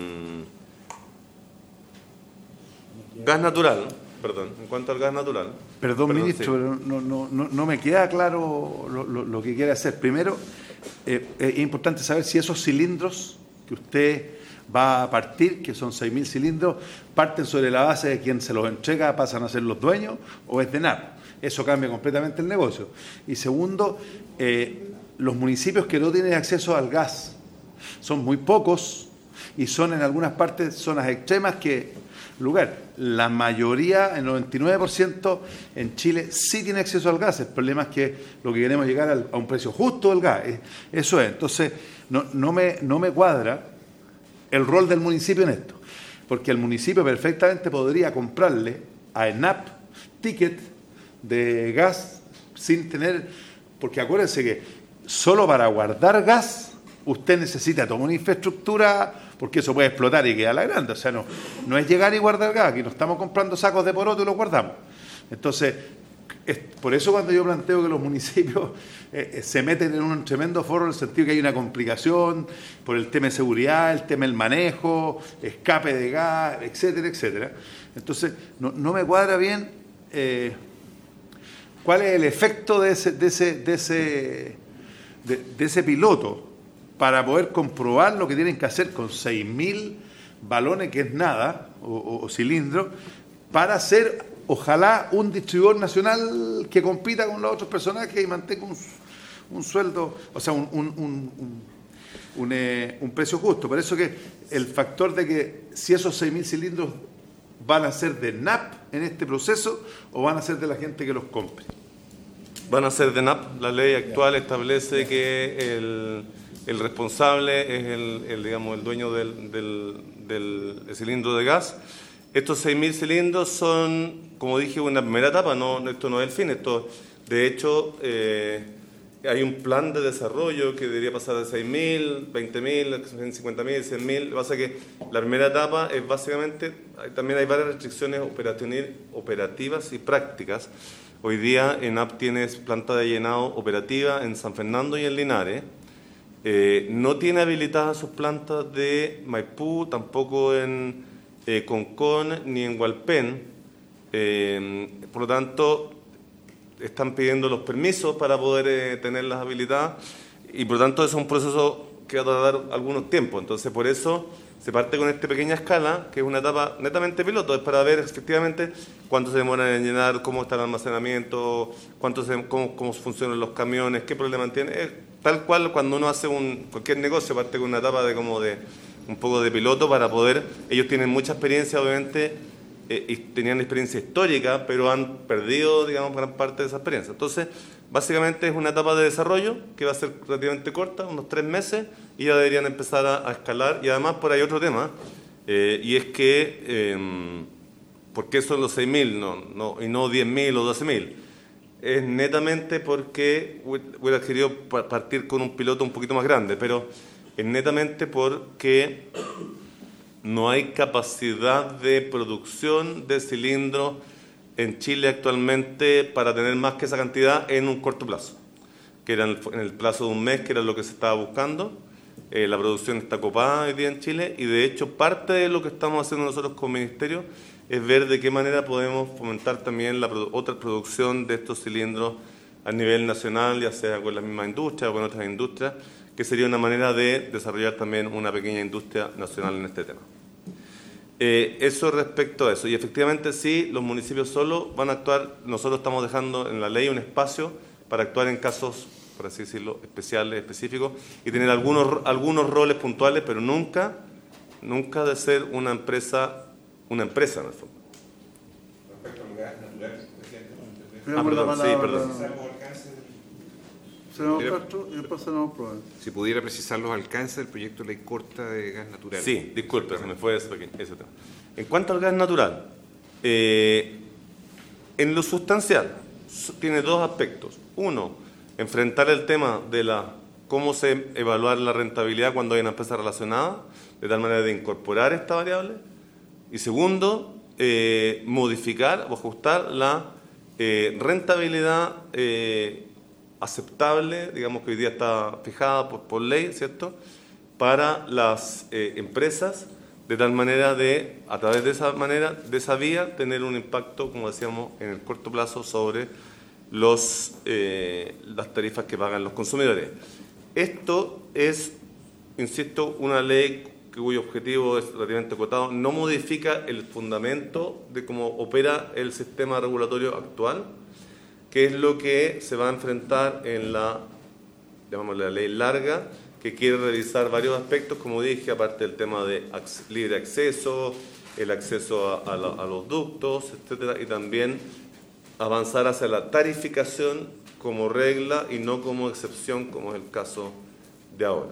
gas natural, perdón, en cuanto al gas natural. Perdón, perdón ministro, sí. pero no, no, no, no me queda claro lo, lo, lo que quiere hacer. Primero, eh, es importante saber si esos cilindros que usted va a partir, que son seis mil cilindros, parten sobre la base de quien se los entrega, pasan a ser los dueños, o es de N A P. Eso cambia completamente el negocio. Y segundo, eh, los municipios que no tienen acceso al gas son muy pocos y son en algunas partes zonas extremas que lugar. La mayoría, el noventa y nueve por ciento en Chile sí tiene acceso al gas. El problema es que lo que queremos es llegar al, a un precio justo del gas. Eso es. Entonces, no, no, me, no me cuadra el rol del municipio en esto, porque el municipio perfectamente podría comprarle a ENAP ticket de gas sin tener, porque acuérdense que solo para guardar gas usted necesita toda una infraestructura, porque eso puede explotar y queda la grande. O sea, no, no es llegar y guardar gas, aquí no estamos comprando sacos de poroto y los guardamos. Entonces, es por eso cuando yo planteo que los municipios eh, se meten en un tremendo foro, en el sentido que hay una complicación por el tema de seguridad, el tema del manejo, escape de gas, etcétera, etcétera. Entonces, no, no me cuadra bien eh, cuál es el efecto de ese, de ese, de ese, de, de ese piloto para poder comprobar lo que tienen que hacer con seis mil balones, que es nada, o, o, o cilindros, para hacer, ojalá, un distribuidor nacional que compita con los otros personajes y mantenga un, un sueldo, o sea, un, un, un, un, un, eh, un precio justo. Por eso que el factor de que si esos seis mil cilindros van a ser de N A P en este proceso o van a ser de la gente que los compre. Van a ser de N A P. La ley actual establece que el... El responsable es el, el, digamos, el dueño del, del, del cilindro de gas. Estos seis mil cilindros son, como dije, una primera etapa, no, esto no es el fin. Esto, de hecho, eh, hay un plan de desarrollo que debería pasar de seis mil, veinte mil, cincuenta mil, cien mil. Lo que pasa es que la primera etapa es básicamente, hay, también hay varias restricciones operativas y prácticas. Hoy día en A P tienes planta de llenado operativa en San Fernando y en Linares. Eh, no tiene habilitadas sus plantas de Maipú, tampoco en eh, Concón ni en Hualpén. Eh, por lo tanto, están pidiendo los permisos para poder eh, tenerlas habilitadas y por lo tanto eso es un proceso que va a tardar algunos tiempos. Entonces, por eso se parte con esta pequeña escala, que es una etapa netamente piloto, es para ver efectivamente cuánto se demoran en llenar, cómo está el almacenamiento, cuánto se, cómo, cómo funcionan los camiones, qué problemas tiene. Es tal cual cuando uno hace un, cualquier negocio, parte con una etapa de como de un poco de piloto para poder, ellos tienen mucha experiencia obviamente, eh, y tenían experiencia histórica, pero han perdido, digamos, gran parte de esa experiencia. Entonces, básicamente es una etapa de desarrollo que va a ser relativamente corta, unos tres meses, y ya deberían empezar a, a escalar. Y además, por ahí otro tema, eh, y es que, eh, ¿por qué son los seis mil no, no, y no diez mil o doce mil? Es netamente porque hubiera querido partir con un piloto un poquito más grande, pero es netamente porque no hay capacidad de producción de cilindros en Chile actualmente para tener más que esa cantidad en un corto plazo, que era en el plazo de un mes, que era lo que se estaba buscando. Eh, la producción está copada hoy día en Chile y de hecho parte de lo que estamos haciendo nosotros como ministerio es ver de qué manera podemos fomentar también la produ- otra producción de estos cilindros a nivel nacional, ya sea con la misma industria o con otras industrias, que sería una manera de desarrollar también una pequeña industria nacional en este tema. Eh, eso respecto a eso. Y efectivamente sí, los municipios solo van a actuar, nosotros estamos dejando en la ley un espacio para actuar en casos, por así decirlo, especiales, específicos, y tener algunos, algunos roles puntuales, pero nunca, nunca de ser una empresa, una empresa en el fondo. Respecto al gas natural, presidente. Ah, perdón, sí, perdón. Senador Castro, y después senador Proven. Si pudiera precisar los alcances del proyecto de ley corta de gas natural. Sí, disculpe, se me fue ese, pequeño, ese tema. En cuanto al gas natural, eh, en lo sustancial, tiene dos aspectos. Uno, enfrentar el tema de la cómo se evaluar la rentabilidad cuando hay una empresa relacionada, de tal manera de incorporar esta variable. Y segundo, eh, modificar o ajustar la eh, rentabilidad eh, aceptable, digamos que hoy día está fijada por, por ley, ¿cierto?, para las eh, empresas, de tal manera de, a través de esa manera, de esa vía, tener un impacto, como decíamos, en el corto plazo sobre los, eh, las tarifas que pagan los consumidores. Esto es, insisto, una ley cuyo objetivo es relativamente acotado, no modifica el fundamento de cómo opera el sistema regulatorio actual, que es lo que se va a enfrentar en la, llamémosle, la ley larga, que quiere revisar varios aspectos, como dije, aparte del tema de libre acceso, el acceso a, a, la, a los ductos, etcétera, y también avanzar hacia la tarificación como regla y no como excepción, como es el caso de ahora.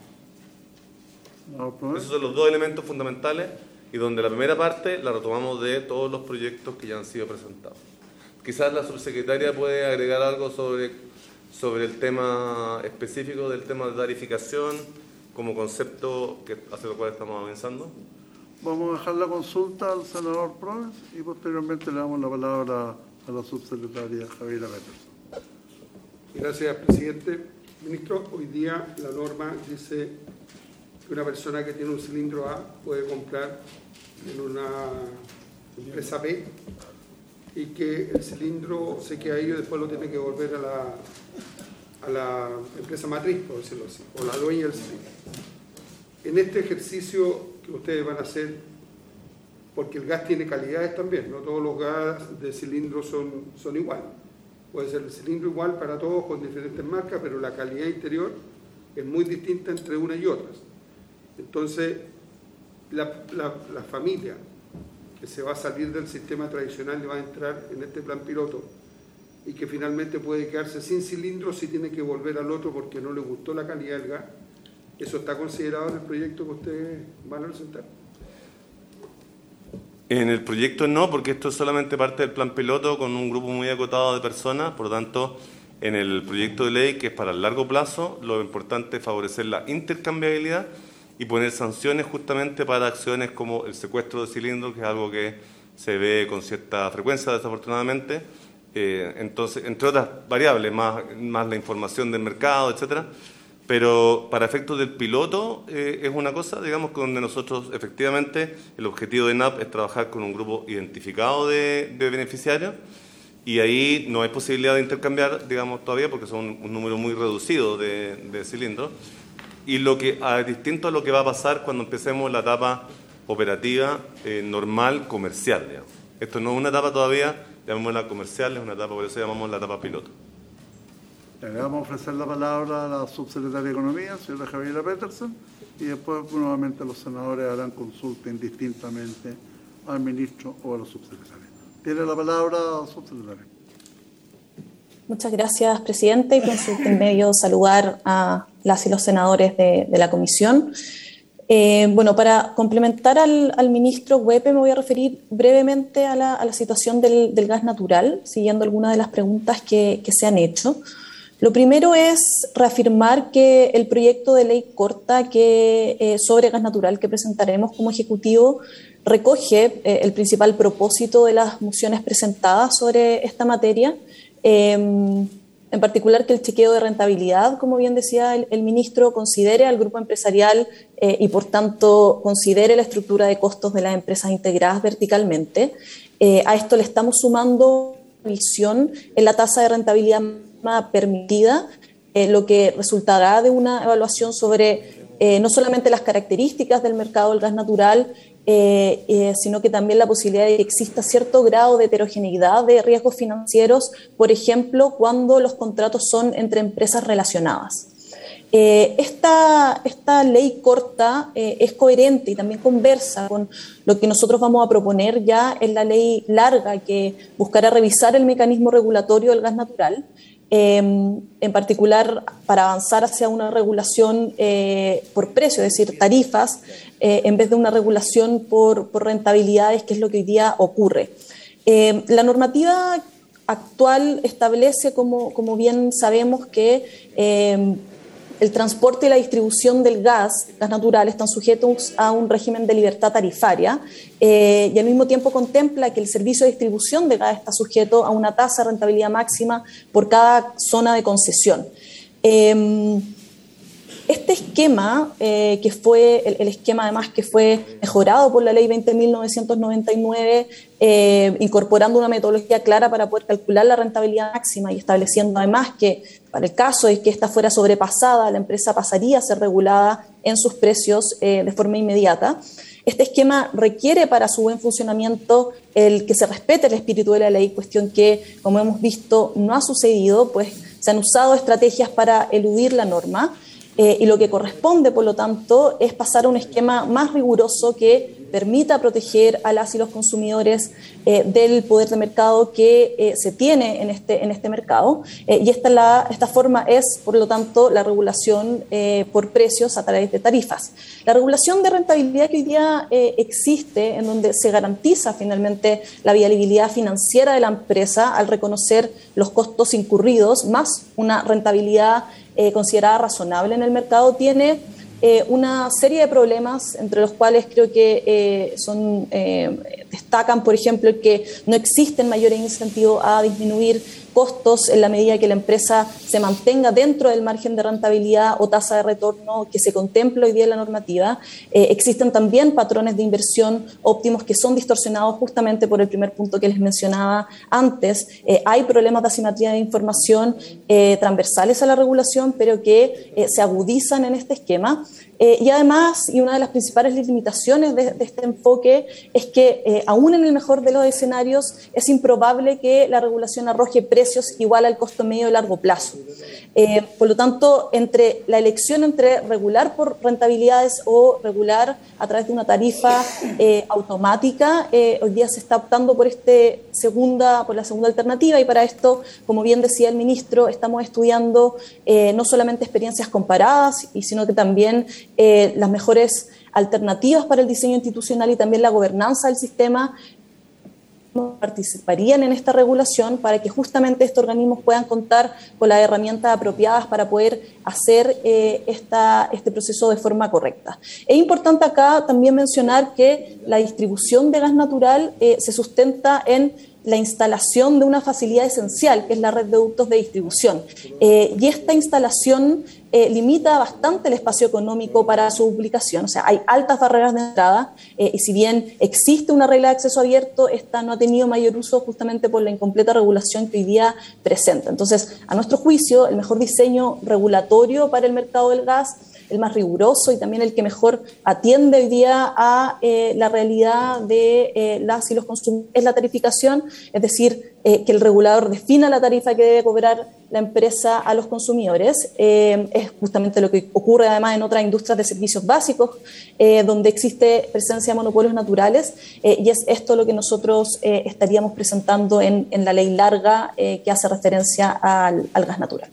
Esos son los dos elementos fundamentales y donde la primera parte la retomamos de todos los proyectos que ya han sido presentados. Quizás la subsecretaria puede agregar algo sobre, sobre el tema específico del tema de tarificación como concepto que, hacia el cual estamos avanzando. Vamos a dejar la consulta al senador Proves y posteriormente le damos la palabra a la subsecretaria Javiera Peterson. Gracias, presidente. Ministro, hoy día la norma dice que una persona que tiene un cilindro A puede comprar en una empresa B y que el cilindro se queda ahí y después lo tiene que volver a la, a la empresa matriz, por decirlo así, o la dueña del cilindro. En este ejercicio que ustedes van a hacer, porque el gas tiene calidades también, no todos los gas de cilindro son, son iguales. Puede ser el cilindro igual para todos con diferentes marcas, pero la calidad interior es muy distinta entre unas y otras. Entonces, la, la, la familia que se va a salir del sistema tradicional y va a entrar en este plan piloto y que finalmente puede quedarse sin cilindro si tiene que volver al otro porque no le gustó la calidad del gas, ¿eso está considerado en el proyecto que ustedes van a presentar? En el proyecto no, porque esto es solamente parte del plan piloto con un grupo muy acotado de personas, por lo tanto, en el proyecto de ley, que es para el largo plazo, lo importante es favorecer la intercambiabilidad y poner sanciones justamente para acciones como el secuestro de cilindros, que es algo que se ve con cierta frecuencia, desafortunadamente. Eh, entonces, entre otras variables, más, más la información del mercado, etcétera. Pero para efectos del piloto eh, es una cosa, digamos, donde nosotros efectivamente el objetivo de E N A P es trabajar con un grupo identificado de, de beneficiarios y ahí no hay posibilidad de intercambiar, digamos, todavía porque son un número muy reducido de, de cilindros. Y lo que a, distinto a lo que va a pasar cuando empecemos la etapa operativa eh, normal comercial, digamos. Esto no es una etapa todavía, llamémosla comercial, es una etapa, por eso llamamos la etapa piloto. Le vamos a ofrecer la palabra a la subsecretaria de Economía, señora Javiera Peterson, y después nuevamente los senadores harán consulta indistintamente al ministro o a la subsecretaria. Tiene la palabra, subsecretaria. Muchas gracias, presidente, y en medio saludar a las y los senadores de, de la comisión. Eh, bueno, para complementar al, al ministro Huepe, me voy a referir brevemente a la, a la situación del, del gas natural, siguiendo algunas de las preguntas que, que se han hecho. Lo primero es reafirmar que el proyecto de ley corta que, eh, sobre gas natural que presentaremos como Ejecutivo recoge eh, el principal propósito de las mociones presentadas sobre esta materia, eh, en particular que el chequeo de rentabilidad, como bien decía el, el ministro, considere al grupo empresarial eh, y por tanto considere la estructura de costos de las empresas integradas verticalmente. Eh, a esto le estamos sumando visión en la tasa de rentabilidad permitida, eh, lo que resultará de una evaluación sobre eh, no solamente las características del mercado del gas natural, eh, eh, sino que también la posibilidad de que exista cierto grado de heterogeneidad de riesgos financieros, por ejemplo, cuando los contratos son entre empresas relacionadas. Eh, esta, esta ley corta eh, es coherente y también conversa con lo que nosotros vamos a proponer ya en la ley larga, que buscará revisar el mecanismo regulatorio del gas natural, Eh, en particular para avanzar hacia una regulación eh, por precio, es decir, tarifas, eh, en vez de una regulación por, por rentabilidades, que es lo que hoy día ocurre. Eh, la normativa actual establece, como, como bien sabemos, que eh, el transporte y la distribución del gas, gas natural, están sujetos a un régimen de libertad tarifaria eh, y al mismo tiempo contempla que el servicio de distribución de gas está sujeto a una tasa de rentabilidad máxima por cada zona de concesión. Eh, Este esquema, eh, que fue el, el esquema además que fue mejorado por la ley veinte mil novecientos noventa y nueve, eh, incorporando una metodología clara para poder calcular la rentabilidad máxima y estableciendo además que para el caso de que esta fuera sobrepasada, la empresa pasaría a ser regulada en sus precios eh, de forma inmediata. Este esquema requiere para su buen funcionamiento el que se respete el espíritu de la ley, cuestión que, como hemos visto, no ha sucedido, pues se han usado estrategias para eludir la norma. Eh, y lo que corresponde, por lo tanto, es pasar a un esquema más riguroso que permita proteger a las y los consumidores eh, del poder de mercado que eh, se tiene en este, en este mercado. Eh, y esta, la, esta forma es, por lo tanto, la regulación eh, por precios a través de tarifas. La regulación de rentabilidad que hoy día eh, existe, en donde se garantiza finalmente la viabilidad financiera de la empresa al reconocer los costos incurridos, más una rentabilidad Eh, considerada razonable en el mercado, tiene eh, una serie de problemas, entre los cuales creo que eh, son, eh, destacan, por ejemplo, el que no existen mayores incentivos a disminuir costos en la medida que la empresa se mantenga dentro del margen de rentabilidad o tasa de retorno que se contempla hoy día en la normativa. Eh, existen también patrones de inversión óptimos que son distorsionados justamente por el primer punto que les mencionaba antes. Eh, hay problemas de asimetría de información eh, transversales a la regulación, pero que eh, se agudizan en este esquema. Eh, y además, y una de las principales limitaciones de, de este enfoque es que, eh, aún en el mejor de los escenarios, es improbable que la regulación arroje precios igual al costo medio de largo plazo. Eh, por lo tanto, entre la elección entre regular por rentabilidades o regular a través de una tarifa eh, automática, eh, hoy día se está optando por, este segunda, por la segunda alternativa, y para esto, como bien decía el ministro, estamos estudiando eh, no solamente experiencias comparadas, y sino que también Eh, las mejores alternativas para el diseño institucional y también la gobernanza del sistema participarían en esta regulación para que justamente estos organismos puedan contar con las herramientas apropiadas para poder hacer eh, esta, este proceso de forma correcta. Es importante acá también mencionar que la distribución de gas natural eh, se sustenta en la instalación de una facilidad esencial, que es la red de ductos de distribución. Eh, y esta instalación eh, limita bastante el espacio económico para su duplicación. O sea, hay altas barreras de entrada, eh, y si bien existe una regla de acceso abierto, esta no ha tenido mayor uso justamente por la incompleta regulación que hoy día presenta. Entonces, a nuestro juicio, el mejor diseño regulatorio para el mercado del gas, el más riguroso y también el que mejor atiende hoy día a eh, la realidad de eh, las y los consumidores es la tarificación, es decir, eh, que el regulador defina la tarifa que debe cobrar la empresa a los consumidores. Eh, es justamente lo que ocurre además en otras industrias de servicios básicos, eh, donde existe presencia de monopolios naturales, eh, y es esto lo que nosotros eh, estaríamos presentando en, en la ley larga eh, que hace referencia al, al gas natural.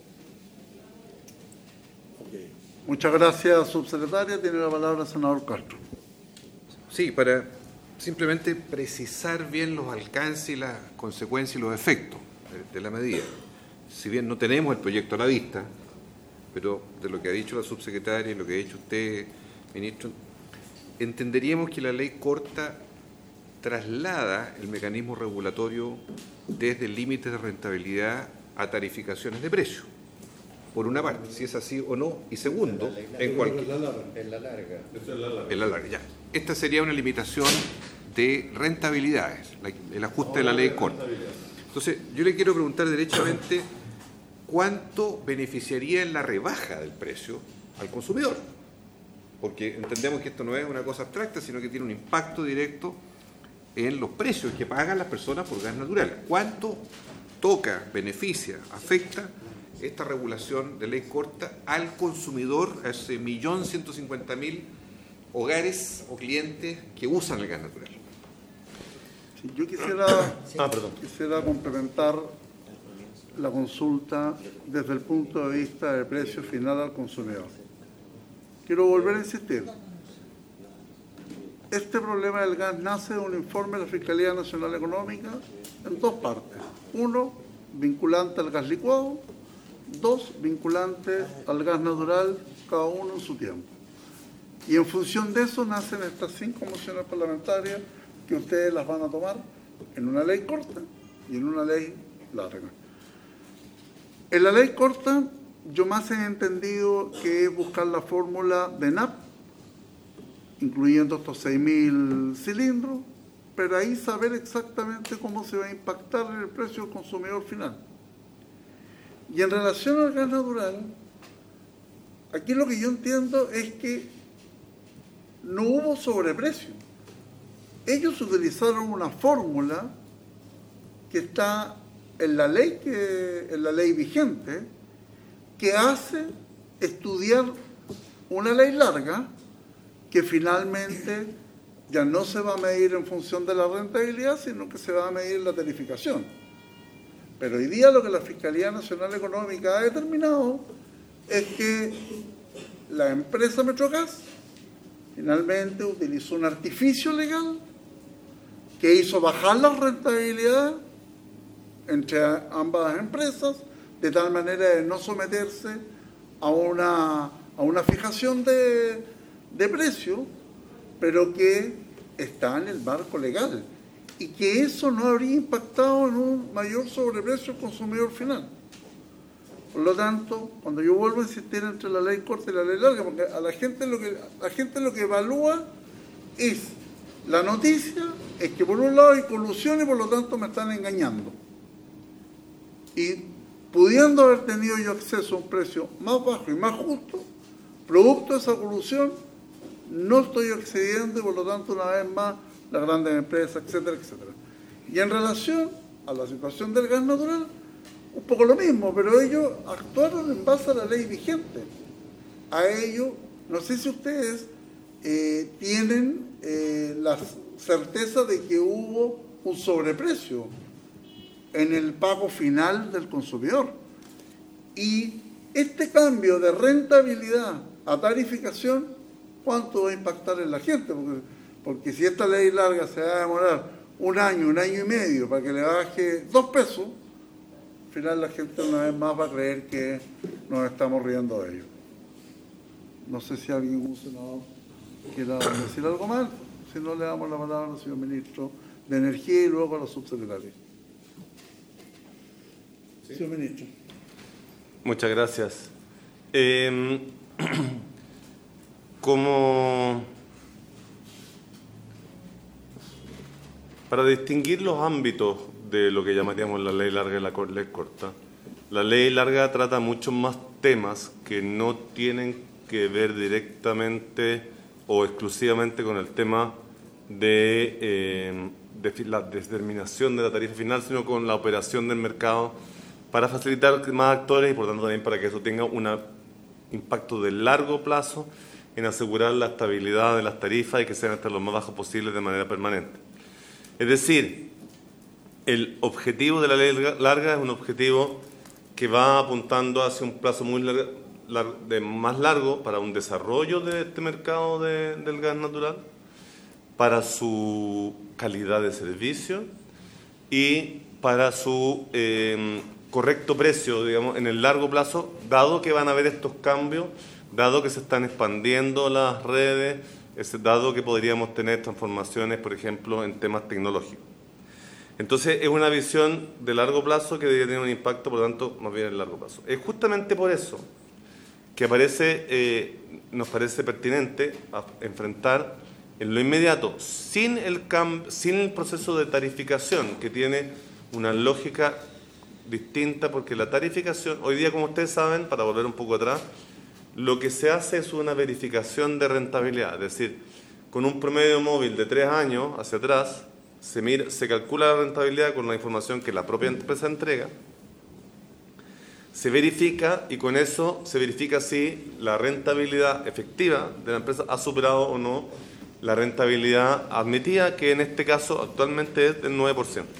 Muchas gracias, subsecretaria. Tiene la palabra el senador Castro. Sí, para simplemente precisar bien los alcances y las consecuencias y los efectos de, de la medida. Si bien no tenemos el proyecto a la vista, pero de lo que ha dicho la subsecretaria y lo que ha dicho usted, ministro, entenderíamos que la ley corta traslada el mecanismo regulatorio desde límites de rentabilidad a tarificaciones de precio. Por una parte, si es así o no, y segundo, en cualquier... En la larga. En la larga, ya. Esta sería una limitación de rentabilidades, la, el ajuste de la ley corta. Entonces, yo le quiero preguntar derechamente cuánto beneficiaría en la rebaja del precio al consumidor, porque entendemos que esto no es una cosa abstracta, sino que tiene un impacto directo en los precios que pagan las personas por gas natural. ¿Cuánto toca, beneficia, afecta esta regulación de ley corta al consumidor, a ese millón ciento cincuenta mil hogares o clientes que usan el gas natural? Sí, yo quisiera, Ah, perdón. quisiera complementar la consulta desde el punto de vista del precio final al consumidor. Quiero volver a insistir. este problema del gas nace de un informe de la Fiscalía Nacional Económica en dos partes. Uno, vinculante al gas licuado. Dos, vinculante al gas natural, cada uno en su tiempo. Y en función de eso nacen estas cinco mociones parlamentarias que ustedes las van a tomar en una ley corta y en una ley larga. En la ley corta yo más he entendido que es buscar la fórmula de N A P, incluyendo estos seis mil cilindros, pero ahí saber exactamente cómo se va a impactar en el precio del consumidor final. Y en relación al gas natural, aquí lo que yo entiendo es que no hubo sobreprecio. Ellos utilizaron una fórmula que está en la ley, que, en la ley vigente, que hace estudiar una ley larga que finalmente ya no se va a medir en función de la rentabilidad, sino que se va a medir la tarificación. Pero hoy día lo que la Fiscalía Nacional Económica ha determinado es que la empresa Metrogas finalmente utilizó un artificio legal que hizo bajar la rentabilidad entre ambas empresas, de tal manera de no someterse a una, a una fijación de, de precio, pero que está en el marco legal, y que eso no habría impactado en un mayor sobreprecio al consumidor final. Por lo tanto, cuando yo vuelvo a insistir entre la ley corta y la ley larga, porque a la gente lo que, la gente lo que evalúa es la noticia, es que por un lado hay colusión y por lo tanto me están engañando. Y pudiendo haber tenido yo acceso a un precio más bajo y más justo, producto de esa colusión, no estoy accediendo y por lo tanto una vez más las grandes empresas, etcétera, etcétera. Y en relación a la situación del gas natural, un poco lo mismo, pero ellos actuaron en base a la ley vigente. A ellos, no sé si ustedes eh, tienen eh, la certeza de que hubo un sobreprecio en el pago final del consumidor. Y este cambio de rentabilidad a tarificación, ¿cuánto va a impactar en la gente? Porque, porque si esta ley larga se va a demorar un año, un año y medio para que le baje dos pesos, al final la gente una vez más va a creer que nos estamos riendo de ello. No sé si alguien, un senador, quiera decir algo más. Si no, le damos la palabra al señor ministro de Energía y luego a la subsecretaria. Sí. Señor ministro. Muchas gracias. Eh, como para distinguir los ámbitos de lo que llamaríamos la ley larga y la ley corta, la ley larga trata muchos más temas que no tienen que ver directamente o exclusivamente con el tema de, eh, de la determinación de la tarifa final, sino con la operación del mercado para facilitar más actores y por tanto también para que eso tenga un impacto de largo plazo en asegurar la estabilidad de las tarifas y que sean hasta lo más bajos posible de manera permanente. Es decir, el objetivo de la ley larga es un objetivo que va apuntando hacia un plazo muy largo, de más largo para un desarrollo de este mercado de, del gas natural, para su calidad de servicio y para su eh, correcto precio, digamos, en el largo plazo, dado que van a haber estos cambios, dado que se están expandiendo las redes, dado que podríamos tener transformaciones, por ejemplo, en temas tecnológicos. Entonces, es una visión de largo plazo que debería tener un impacto, por lo tanto, más bien en el largo plazo. Es justamente por eso que aparece, eh, nos parece pertinente a enfrentar en lo inmediato, sin el, sin el proceso de tarificación, que tiene una lógica distinta, porque la tarificación, hoy día, como ustedes saben, para volver un poco atrás, lo que se hace es una verificación de rentabilidad, es decir, con un promedio móvil de tres años hacia atrás, se, mira, se calcula la rentabilidad con la información que la propia empresa entrega, se verifica y con eso se verifica si la rentabilidad efectiva de la empresa ha superado o no la rentabilidad admitida, que en este caso actualmente es del nueve por ciento.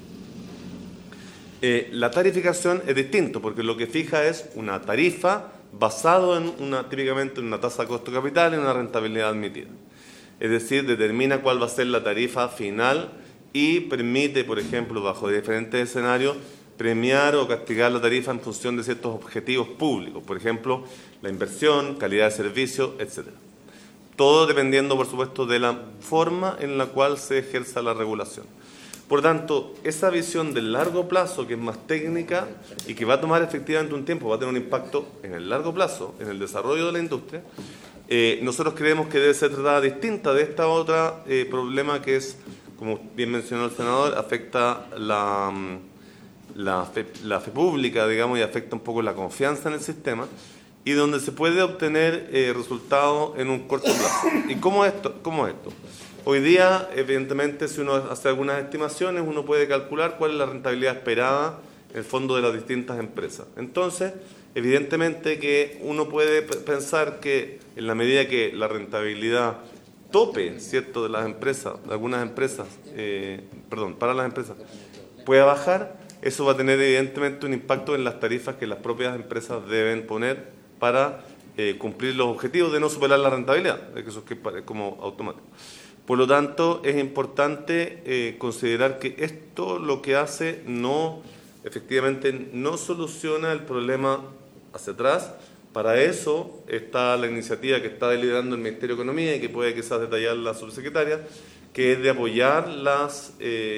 Eh, la tarificación es distinto porque lo que fija es una tarifa basado en una, típicamente en una tasa de costo capital y una rentabilidad admitida. Es decir, determina cuál va a ser la tarifa final y permite, por ejemplo, bajo diferentes escenarios, premiar o castigar la tarifa en función de ciertos objetivos públicos, por ejemplo, la inversión, calidad de servicio, etcétera. Todo dependiendo, por supuesto, de la forma en la cual se ejerza la regulación. Por tanto, esa visión del largo plazo, que es más técnica y que va a tomar efectivamente un tiempo, va a tener un impacto en el largo plazo, en el desarrollo de la industria, eh, nosotros creemos que debe ser tratada distinta de esta otra eh, problema que es, como bien mencionó el senador, afecta la, la, fe, la fe pública, digamos, y afecta un poco la confianza en el sistema, y donde se puede obtener eh, resultados en un corto plazo. ¿Y cómo es esto? ¿Cómo es esto? Hoy día, evidentemente, si uno hace algunas estimaciones, uno puede calcular cuál es la rentabilidad esperada en el fondo de las distintas empresas. Entonces, evidentemente que uno puede pensar que en la medida que la rentabilidad tope, ¿cierto?, de las empresas, de algunas empresas, eh, perdón, para las empresas, pueda bajar, eso va a tener evidentemente un impacto en las tarifas que las propias empresas deben poner para eh, cumplir los objetivos de no superar la rentabilidad, que eso es como automático. Por lo tanto, es importante eh, considerar que esto lo que hace no, efectivamente, no soluciona el problema hacia atrás. Para eso está la iniciativa que está liderando el Ministerio de Economía y que puede quizás detallar la subsecretaria, que es de apoyar las,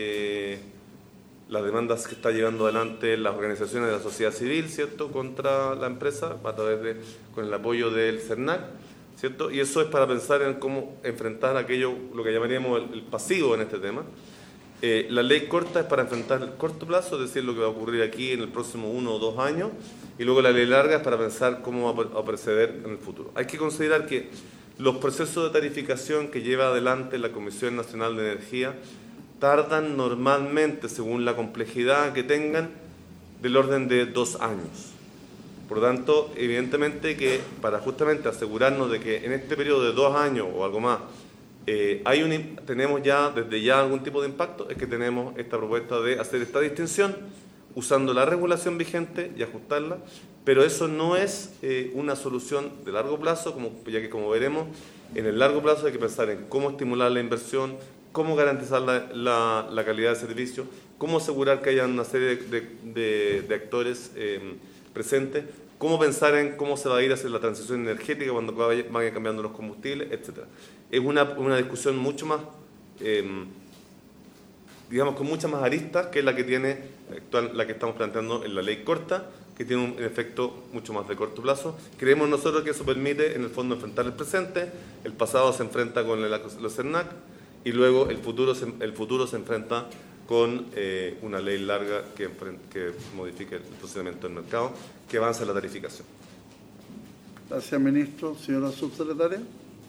eh, las demandas que está llevando adelante las organizaciones de la sociedad civil, ¿cierto?, contra la empresa, a través de, con el apoyo del CERNAC, ¿cierto? Y eso es para pensar en cómo enfrentar aquello, lo que llamaríamos el, el pasivo en este tema. Eh, la ley corta es para enfrentar el corto plazo, es decir, lo que va a ocurrir aquí en el próximo uno o dos años, y luego la ley larga es para pensar cómo va a proceder en el futuro. Hay que considerar que los procesos de tarificación que lleva adelante la Comisión Nacional de Energía tardan normalmente, según la complejidad que tengan, del orden de dos años. Por lo tanto, evidentemente que para justamente asegurarnos de que en este periodo de dos años o algo más eh, hay un, tenemos ya desde ya algún tipo de impacto, es que tenemos esta propuesta de hacer esta distinción usando la regulación vigente y ajustarla, pero eso no es eh, una solución de largo plazo, como, ya que como veremos, en el largo plazo hay que pensar en cómo estimular la inversión, cómo garantizar la, la, la calidad de servicio, cómo asegurar que haya una serie de, de, de actores eh, presentes, cómo pensar en cómo se va a ir hacia la transición energética cuando vayan cambiando los combustibles, etcétera. Es una, una discusión mucho más, eh, digamos, con muchas más aristas que la que tiene actual, la que estamos planteando en la ley corta, que tiene un efecto mucho más de corto plazo. Creemos nosotros que eso permite, en el fondo, enfrentar el presente, el pasado se enfrenta con el, los CERNAC, y luego el futuro se, el futuro se enfrenta con eh, una ley larga que, que modifique el funcionamiento del mercado, que avance la tarificación. Gracias, ministro. Señora subsecretaria.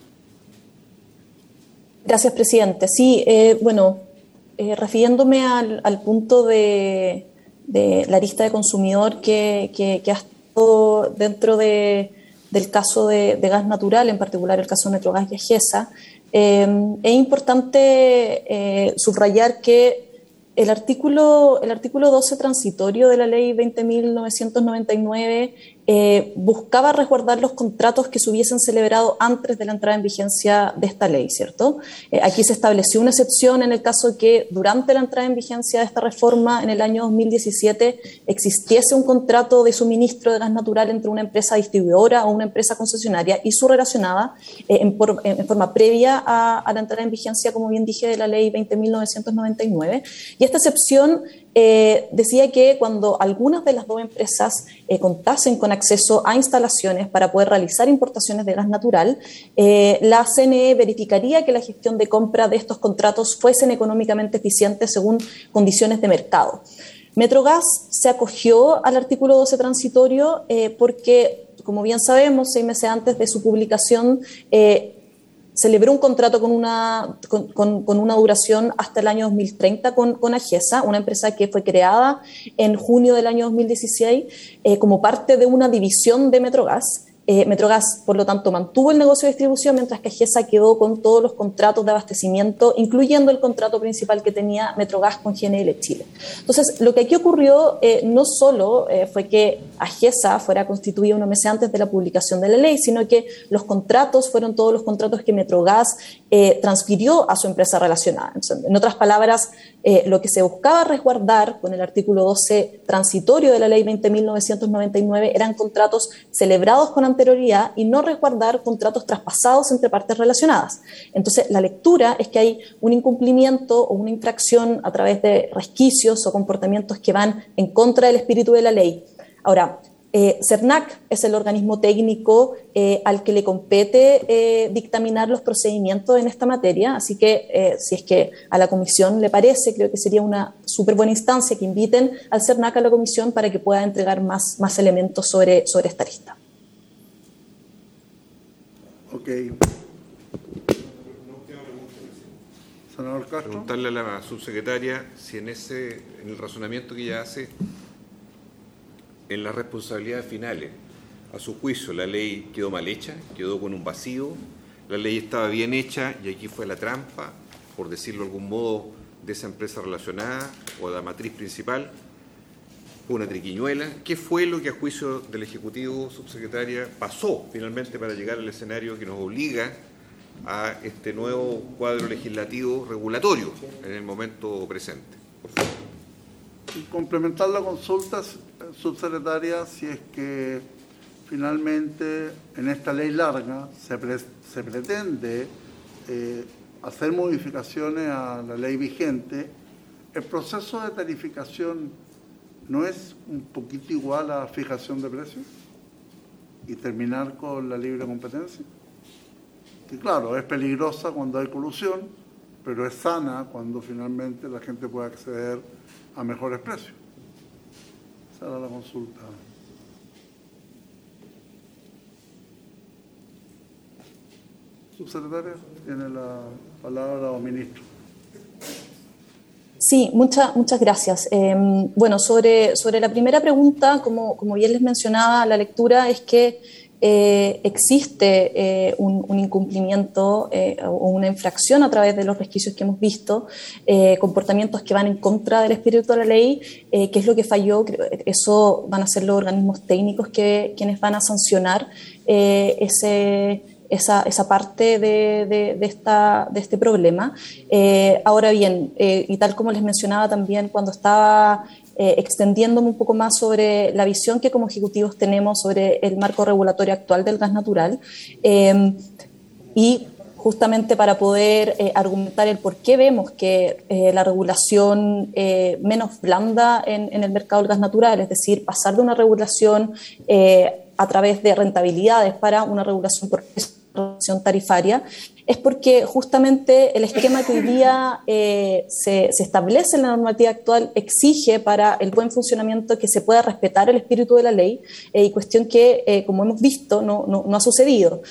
Gracias, presidente. Sí, eh, bueno, eh, refiriéndome al, al punto de, de la lista de consumidor que, que, que ha estado dentro de, del caso de, de gas natural, en particular el caso de Metrogas y Agesa, eh, es importante eh, subrayar que El artículo, el artículo doce transitorio de la ley veinte mil novecientos noventa y nueve eh, buscaba resguardar los contratos que se hubiesen celebrado antes de la entrada en vigencia de esta ley, ¿cierto? Eh, aquí se estableció una excepción en el caso de que durante la entrada en vigencia de esta reforma en el año dos mil diecisiete existiese un contrato de suministro de gas natural entre una empresa distribuidora o una empresa concesionaria y su relacionada eh, en, por, en forma previa a, a la entrada en vigencia, como bien dije, de la ley veinte mil novecientos noventa y nueve. Y esta excepción eh, decía que cuando algunas de las dos empresas eh, contasen con acceso a instalaciones para poder realizar importaciones de gas natural, eh, la C N E verificaría que la gestión de compra de estos contratos fuesen económicamente eficientes según condiciones de mercado. Metrogas se acogió al artículo doce transitorio eh, porque, como bien sabemos, seis meses antes de su publicación, eh, celebró un contrato con una, con, con, con una duración hasta el año dos mil treinta con, con Agesa, una empresa que fue creada en junio del año dos mil dieciséis eh, como parte de una división de Metrogas. Eh, Metrogas, por lo tanto, mantuvo el negocio de distribución, mientras que Agesa quedó con todos los contratos de abastecimiento, incluyendo el contrato principal que tenía Metrogas con G N L Chile. Entonces, lo que aquí ocurrió eh, no solo eh, fue que Agesa fuera constituida unos meses antes de la publicación de la ley, sino que los contratos fueron todos los contratos que Metrogas eh, transfirió a su empresa relacionada. Entonces, en otras palabras, eh, lo que se buscaba resguardar con el artículo doce transitorio de la ley veinte mil novecientos noventa y nueve eran contratos celebrados con anterioridad y no resguardar contratos traspasados entre partes relacionadas. Entonces, la lectura es que hay un incumplimiento o una infracción a través de resquicios o comportamientos que van en contra del espíritu de la ley. Ahora, eh, CERNAC es el organismo técnico eh, al que le compete eh, dictaminar los procedimientos en esta materia, así que eh, si es que a la comisión le parece, creo que sería una súper buena instancia que inviten al CERNAC a la comisión para que pueda entregar más, más elementos sobre, sobre esta lista. Ok. Senador Castro. Preguntarle a la subsecretaria si en ese, en el razonamiento que ella hace, en las responsabilidades finales, a su juicio, la ley quedó mal hecha, quedó con un vacío, la ley estaba bien hecha y aquí fue la trampa, por decirlo de algún modo, de esa empresa relacionada o de la matriz principal, fue una triquiñuela. ¿Qué fue lo que a juicio del Ejecutivo, subsecretaria, pasó finalmente para llegar al escenario que nos obliga a este nuevo cuadro legislativo regulatorio en el momento presente? Por favor. Y complementar la consulta, subsecretaria, si es que finalmente en esta ley larga se, pre se pretende eh, hacer modificaciones a la ley vigente, ¿el proceso de tarificación no es un poquito igual a fijación de precios y terminar con la libre competencia? Y claro, es peligrosa cuando hay colusión, pero es sana cuando finalmente la gente puede acceder a mejores precios. Esa era la consulta. Subsecretaria, tiene la palabra o ministro. Sí, muchas muchas gracias. Eh, bueno, sobre, sobre la primera pregunta, como, como bien les mencionaba, la lectura es que eh, existe eh, un, un incumplimiento eh, o una infracción a través de los resquicios que hemos visto, eh, comportamientos que van en contra del espíritu de la ley, eh, qué es lo que falló. Eso van a ser los organismos técnicos que, quienes van a sancionar eh, ese... Esa, esa parte de, de, de, esta, de este problema. Eh, ahora bien, eh, y tal como les mencionaba también cuando estaba eh, extendiéndome un poco más sobre la visión que como ejecutivos tenemos sobre el marco regulatorio actual del gas natural, eh, y justamente para poder eh, argumentar el por qué vemos que eh, la regulación eh, menos blanda en, en el mercado del gas natural, es decir, pasar de una regulación eh, a través de rentabilidades para una regulación por regulación tarifaria, es porque justamente el esquema que hoy día eh, se, se establece en la normativa actual exige para el buen funcionamiento que se pueda respetar el espíritu de la ley, eh, y cuestión que, eh, como hemos visto, no, no, no ha sucedido.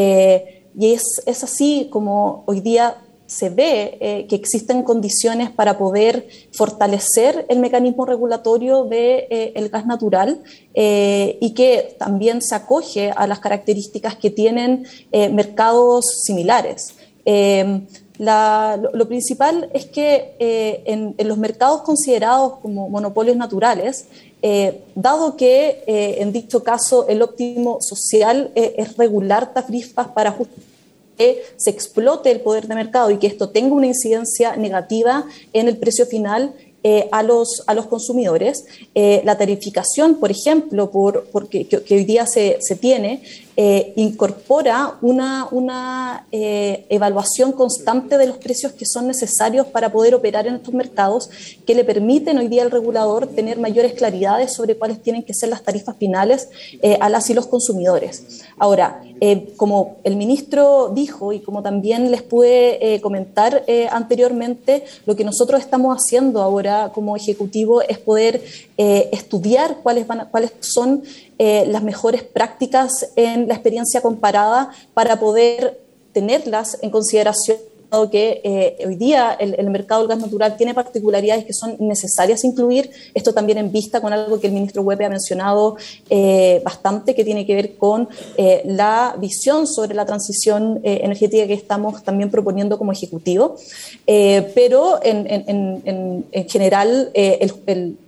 Eh, y es, es así como hoy día se ve eh, que existen condiciones para poder fortalecer el mecanismo regulatorio del de, eh, gas natural, eh, y que también se acoge a las características que tienen eh, mercados similares. Eh, la, lo, lo principal es que eh, en, en los mercados considerados como monopolios naturales, Eh, dado que eh, en dicho caso el óptimo social eh, es regular tarifas para justificar que se explote el poder de mercado y que esto tenga una incidencia negativa en el precio final eh, a, los, a los consumidores. Eh, la tarificación, por ejemplo, por, porque, que, que hoy día se, se tiene, eh, incorpora una, una eh, evaluación constante de los precios que son necesarios para poder operar en estos mercados, que le permiten hoy día al regulador tener mayores claridades sobre cuáles tienen que ser las tarifas finales eh, a las y los consumidores. Ahora, eh, como el ministro dijo y como también les pude eh, comentar eh, anteriormente, lo que nosotros estamos haciendo ahora como ejecutivo es poder eh, estudiar cuáles, van a, cuáles son eh, las mejores prácticas en la experiencia comparada para poder tenerlas en consideración, dado que eh, hoy día el, el mercado del gas natural tiene particularidades que son necesarias incluir, esto también en vista con algo que el ministro Huepe ha mencionado eh, bastante, que tiene que ver con eh, la visión sobre la transición eh, energética que estamos también proponiendo como ejecutivo, eh, pero en, en, en, en general eh, el, el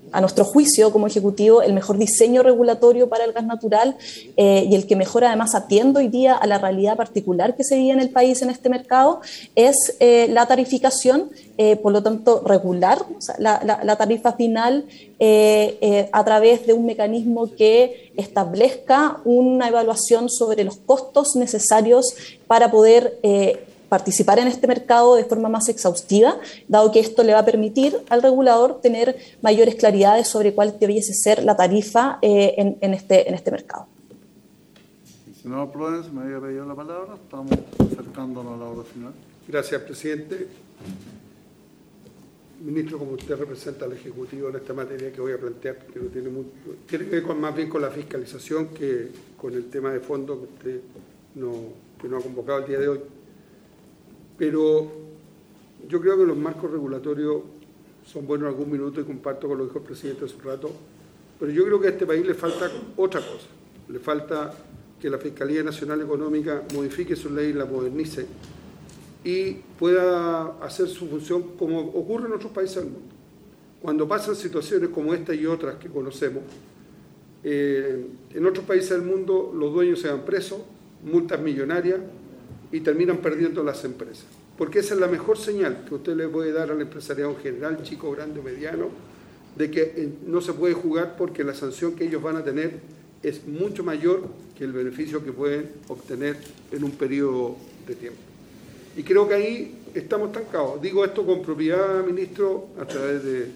a nuestro juicio, como Ejecutivo, el mejor diseño regulatorio para el gas natural eh, y el que mejor además atiende hoy día a la realidad particular que se vive en el país en este mercado, es eh, la tarificación, eh, por lo tanto, regular o sea, la, la, la tarifa final eh, eh, a través de un mecanismo que establezca una evaluación sobre los costos necesarios para poder eh, participar en este mercado de forma más exhaustiva, dado que esto le va a permitir al regulador tener mayores claridades sobre cuál debiese ser la tarifa eh, en, en, este, en este mercado. Senador Provence, me había pedido la palabra. Estamos acercándonos a la hora final. Gracias, presidente. Ministro, como usted representa al Ejecutivo en esta materia que voy a plantear, que no tiene, mucho, tiene que ver con, más bien con la fiscalización que con el tema de fondo que usted no, que no ha convocado el día de hoy. Pero yo creo que los marcos regulatorios son buenos en algún minuto y comparto con lo que dijo el presidente hace un rato, pero yo creo que a este país le falta otra cosa. Le falta que la Fiscalía Nacional Económica modifique su ley, la modernice y pueda hacer su función como ocurre en otros países del mundo. Cuando pasan situaciones como esta y otras que conocemos, eh, en otros países del mundo los dueños se van presos, multas millonarias, y terminan perdiendo las empresas. Porque esa es la mejor señal que usted le puede dar al empresariado en general, chico, grande o mediano, de que no se puede jugar porque la sanción que ellos van a tener es mucho mayor que el beneficio que pueden obtener en un periodo de tiempo. Y creo que ahí estamos estancados. Digo esto con propiedad, ministro, a través de,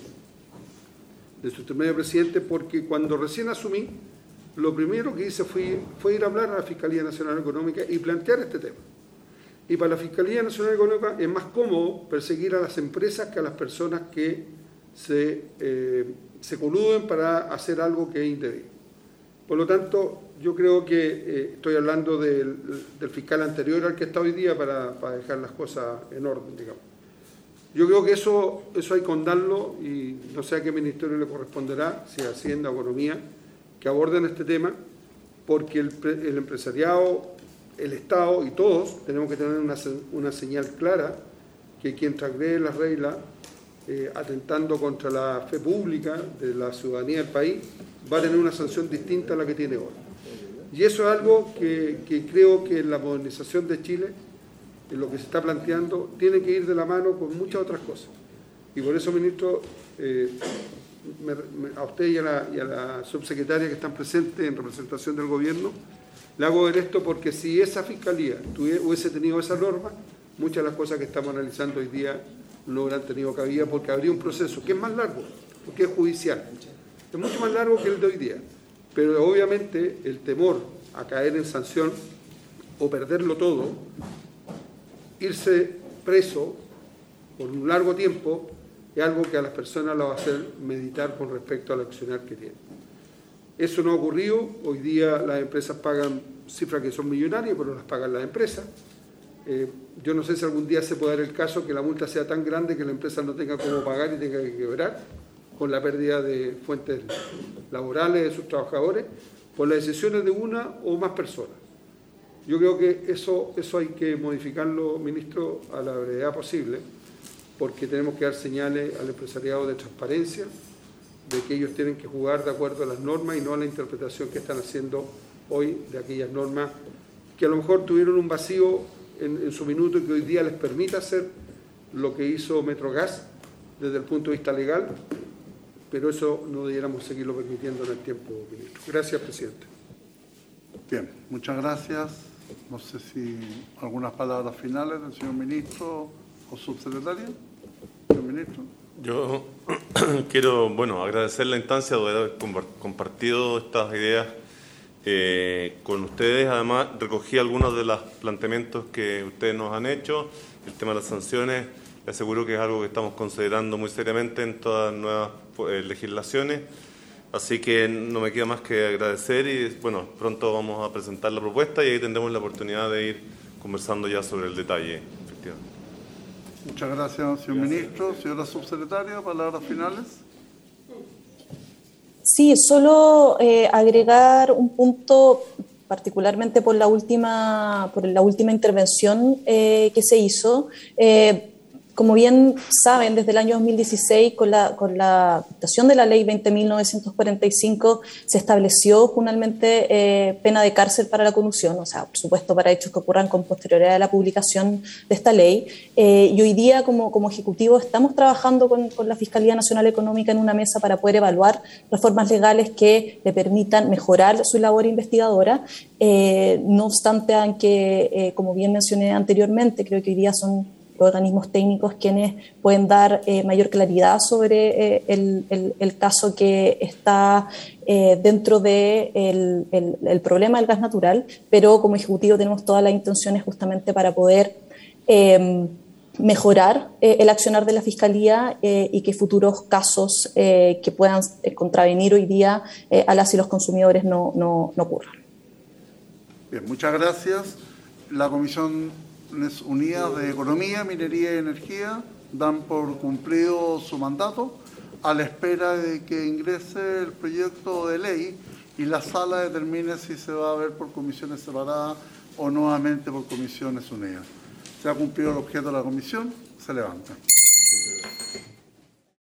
de su intermedio presidente, porque cuando recién asumí, lo primero que hice fue, fue ir a hablar a la Fiscalía Nacional Económica y plantear este tema. Y para la Fiscalía Nacional Económica es más cómodo perseguir a las empresas que a las personas que se, eh, se coluden para hacer algo que es indebido. Por lo tanto, yo creo que eh, estoy hablando del, del fiscal anterior al que está hoy día para, para dejar las cosas en orden, digamos. Yo creo que eso, eso hay que condarlo y no sé a qué ministerio le corresponderá, si a Hacienda o Economía, que aborden este tema, porque el, el empresariado, el Estado y todos tenemos que tener una, una señal clara que quien transgrede las reglas, eh, atentando contra la fe pública de la ciudadanía del país, va a tener una sanción distinta a la que tiene hoy. Y eso es algo que, que creo que en la modernización de Chile, en lo que se está planteando, tiene que ir de la mano con muchas otras cosas. Y por eso, ministro, eh, me, me, a usted y a, la, y a la subsecretaria que están presentes en representación del gobierno, le hago ver esto porque si esa fiscalía tuviera, hubiese tenido esa norma, muchas de las cosas que estamos analizando hoy día no hubieran tenido cabida porque habría un proceso que es más largo, porque es judicial. Es mucho más largo que el de hoy día. Pero obviamente el temor a caer en sanción o perderlo todo, irse preso por un largo tiempo, es algo que a las personas lo va a hacer meditar con respecto al accionar que tienen. Eso no ha ocurrido. Hoy día las empresas pagan cifras que son millonarias, pero las pagan las empresas. Eh, yo no sé si algún día se puede dar el caso que la multa sea tan grande que la empresa no tenga cómo pagar y tenga que quebrar con la pérdida de fuentes laborales de sus trabajadores por las decisiones de una o más personas. Yo creo que eso, eso hay que modificarlo, ministro, a la brevedad posible, porque tenemos que dar señales al empresariado de transparencia, de que ellos tienen que jugar de acuerdo a las normas y no a la interpretación que están haciendo hoy de aquellas normas que a lo mejor tuvieron un vacío en, en su minuto y que hoy día les permite hacer lo que hizo Metrogas desde el punto de vista legal, pero eso no debiéramos seguirlo permitiendo en el tiempo, ministro. Gracias, presidente. Bien, muchas gracias. No sé si algunas palabras finales del señor ministro o subsecretario. Señor ministro. Yo quiero, bueno, agradecer la instancia de haber compartido estas ideas eh, con ustedes. Además, recogí algunos de los planteamientos que ustedes nos han hecho. El tema de las sanciones, les aseguro que es algo que estamos considerando muy seriamente en todas las nuevas eh, legislaciones. Así que no me queda más que agradecer y, bueno, pronto vamos a presentar la propuesta y ahí tendremos la oportunidad de ir conversando ya sobre el detalle, efectivamente. Muchas gracias, señor ministro. Señora subsecretaria, palabras finales. Sí, solo eh, agregar un punto, particularmente por la última, por la última intervención eh, que se hizo. Eh, como bien saben, desde el año dos mil dieciséis, con la, con la adoptación de la ley veinte mil novecientos cuarenta y cinco, se estableció finalmente eh, pena de cárcel para la colusión, o sea, por supuesto, para hechos que ocurran con posterioridad a la publicación de esta ley. Eh, y hoy día, como, como Ejecutivo, estamos trabajando con, con la Fiscalía Nacional Económica en una mesa para poder evaluar reformas legales que le permitan mejorar su labor investigadora. Eh, no obstante, aunque, eh, como bien mencioné anteriormente, creo que hoy día son organismos técnicos quienes pueden dar eh, mayor claridad sobre eh, el, el, el caso que está eh, dentro del de el, el problema del gas natural, pero como Ejecutivo tenemos todas las intenciones justamente para poder eh, mejorar eh, el accionar de la Fiscalía eh, y que futuros casos eh, que puedan eh, contravenir hoy día eh, a las y los consumidores no, no, no ocurran. Bien, muchas gracias. La Comisión Unidas de Economía, Minería y Energía dan por cumplido su mandato a la espera de que ingrese el proyecto de ley y la sala determine si se va a ver por comisiones separadas o nuevamente por comisiones unidas. Se ha cumplido el objeto de la comisión, se levanta.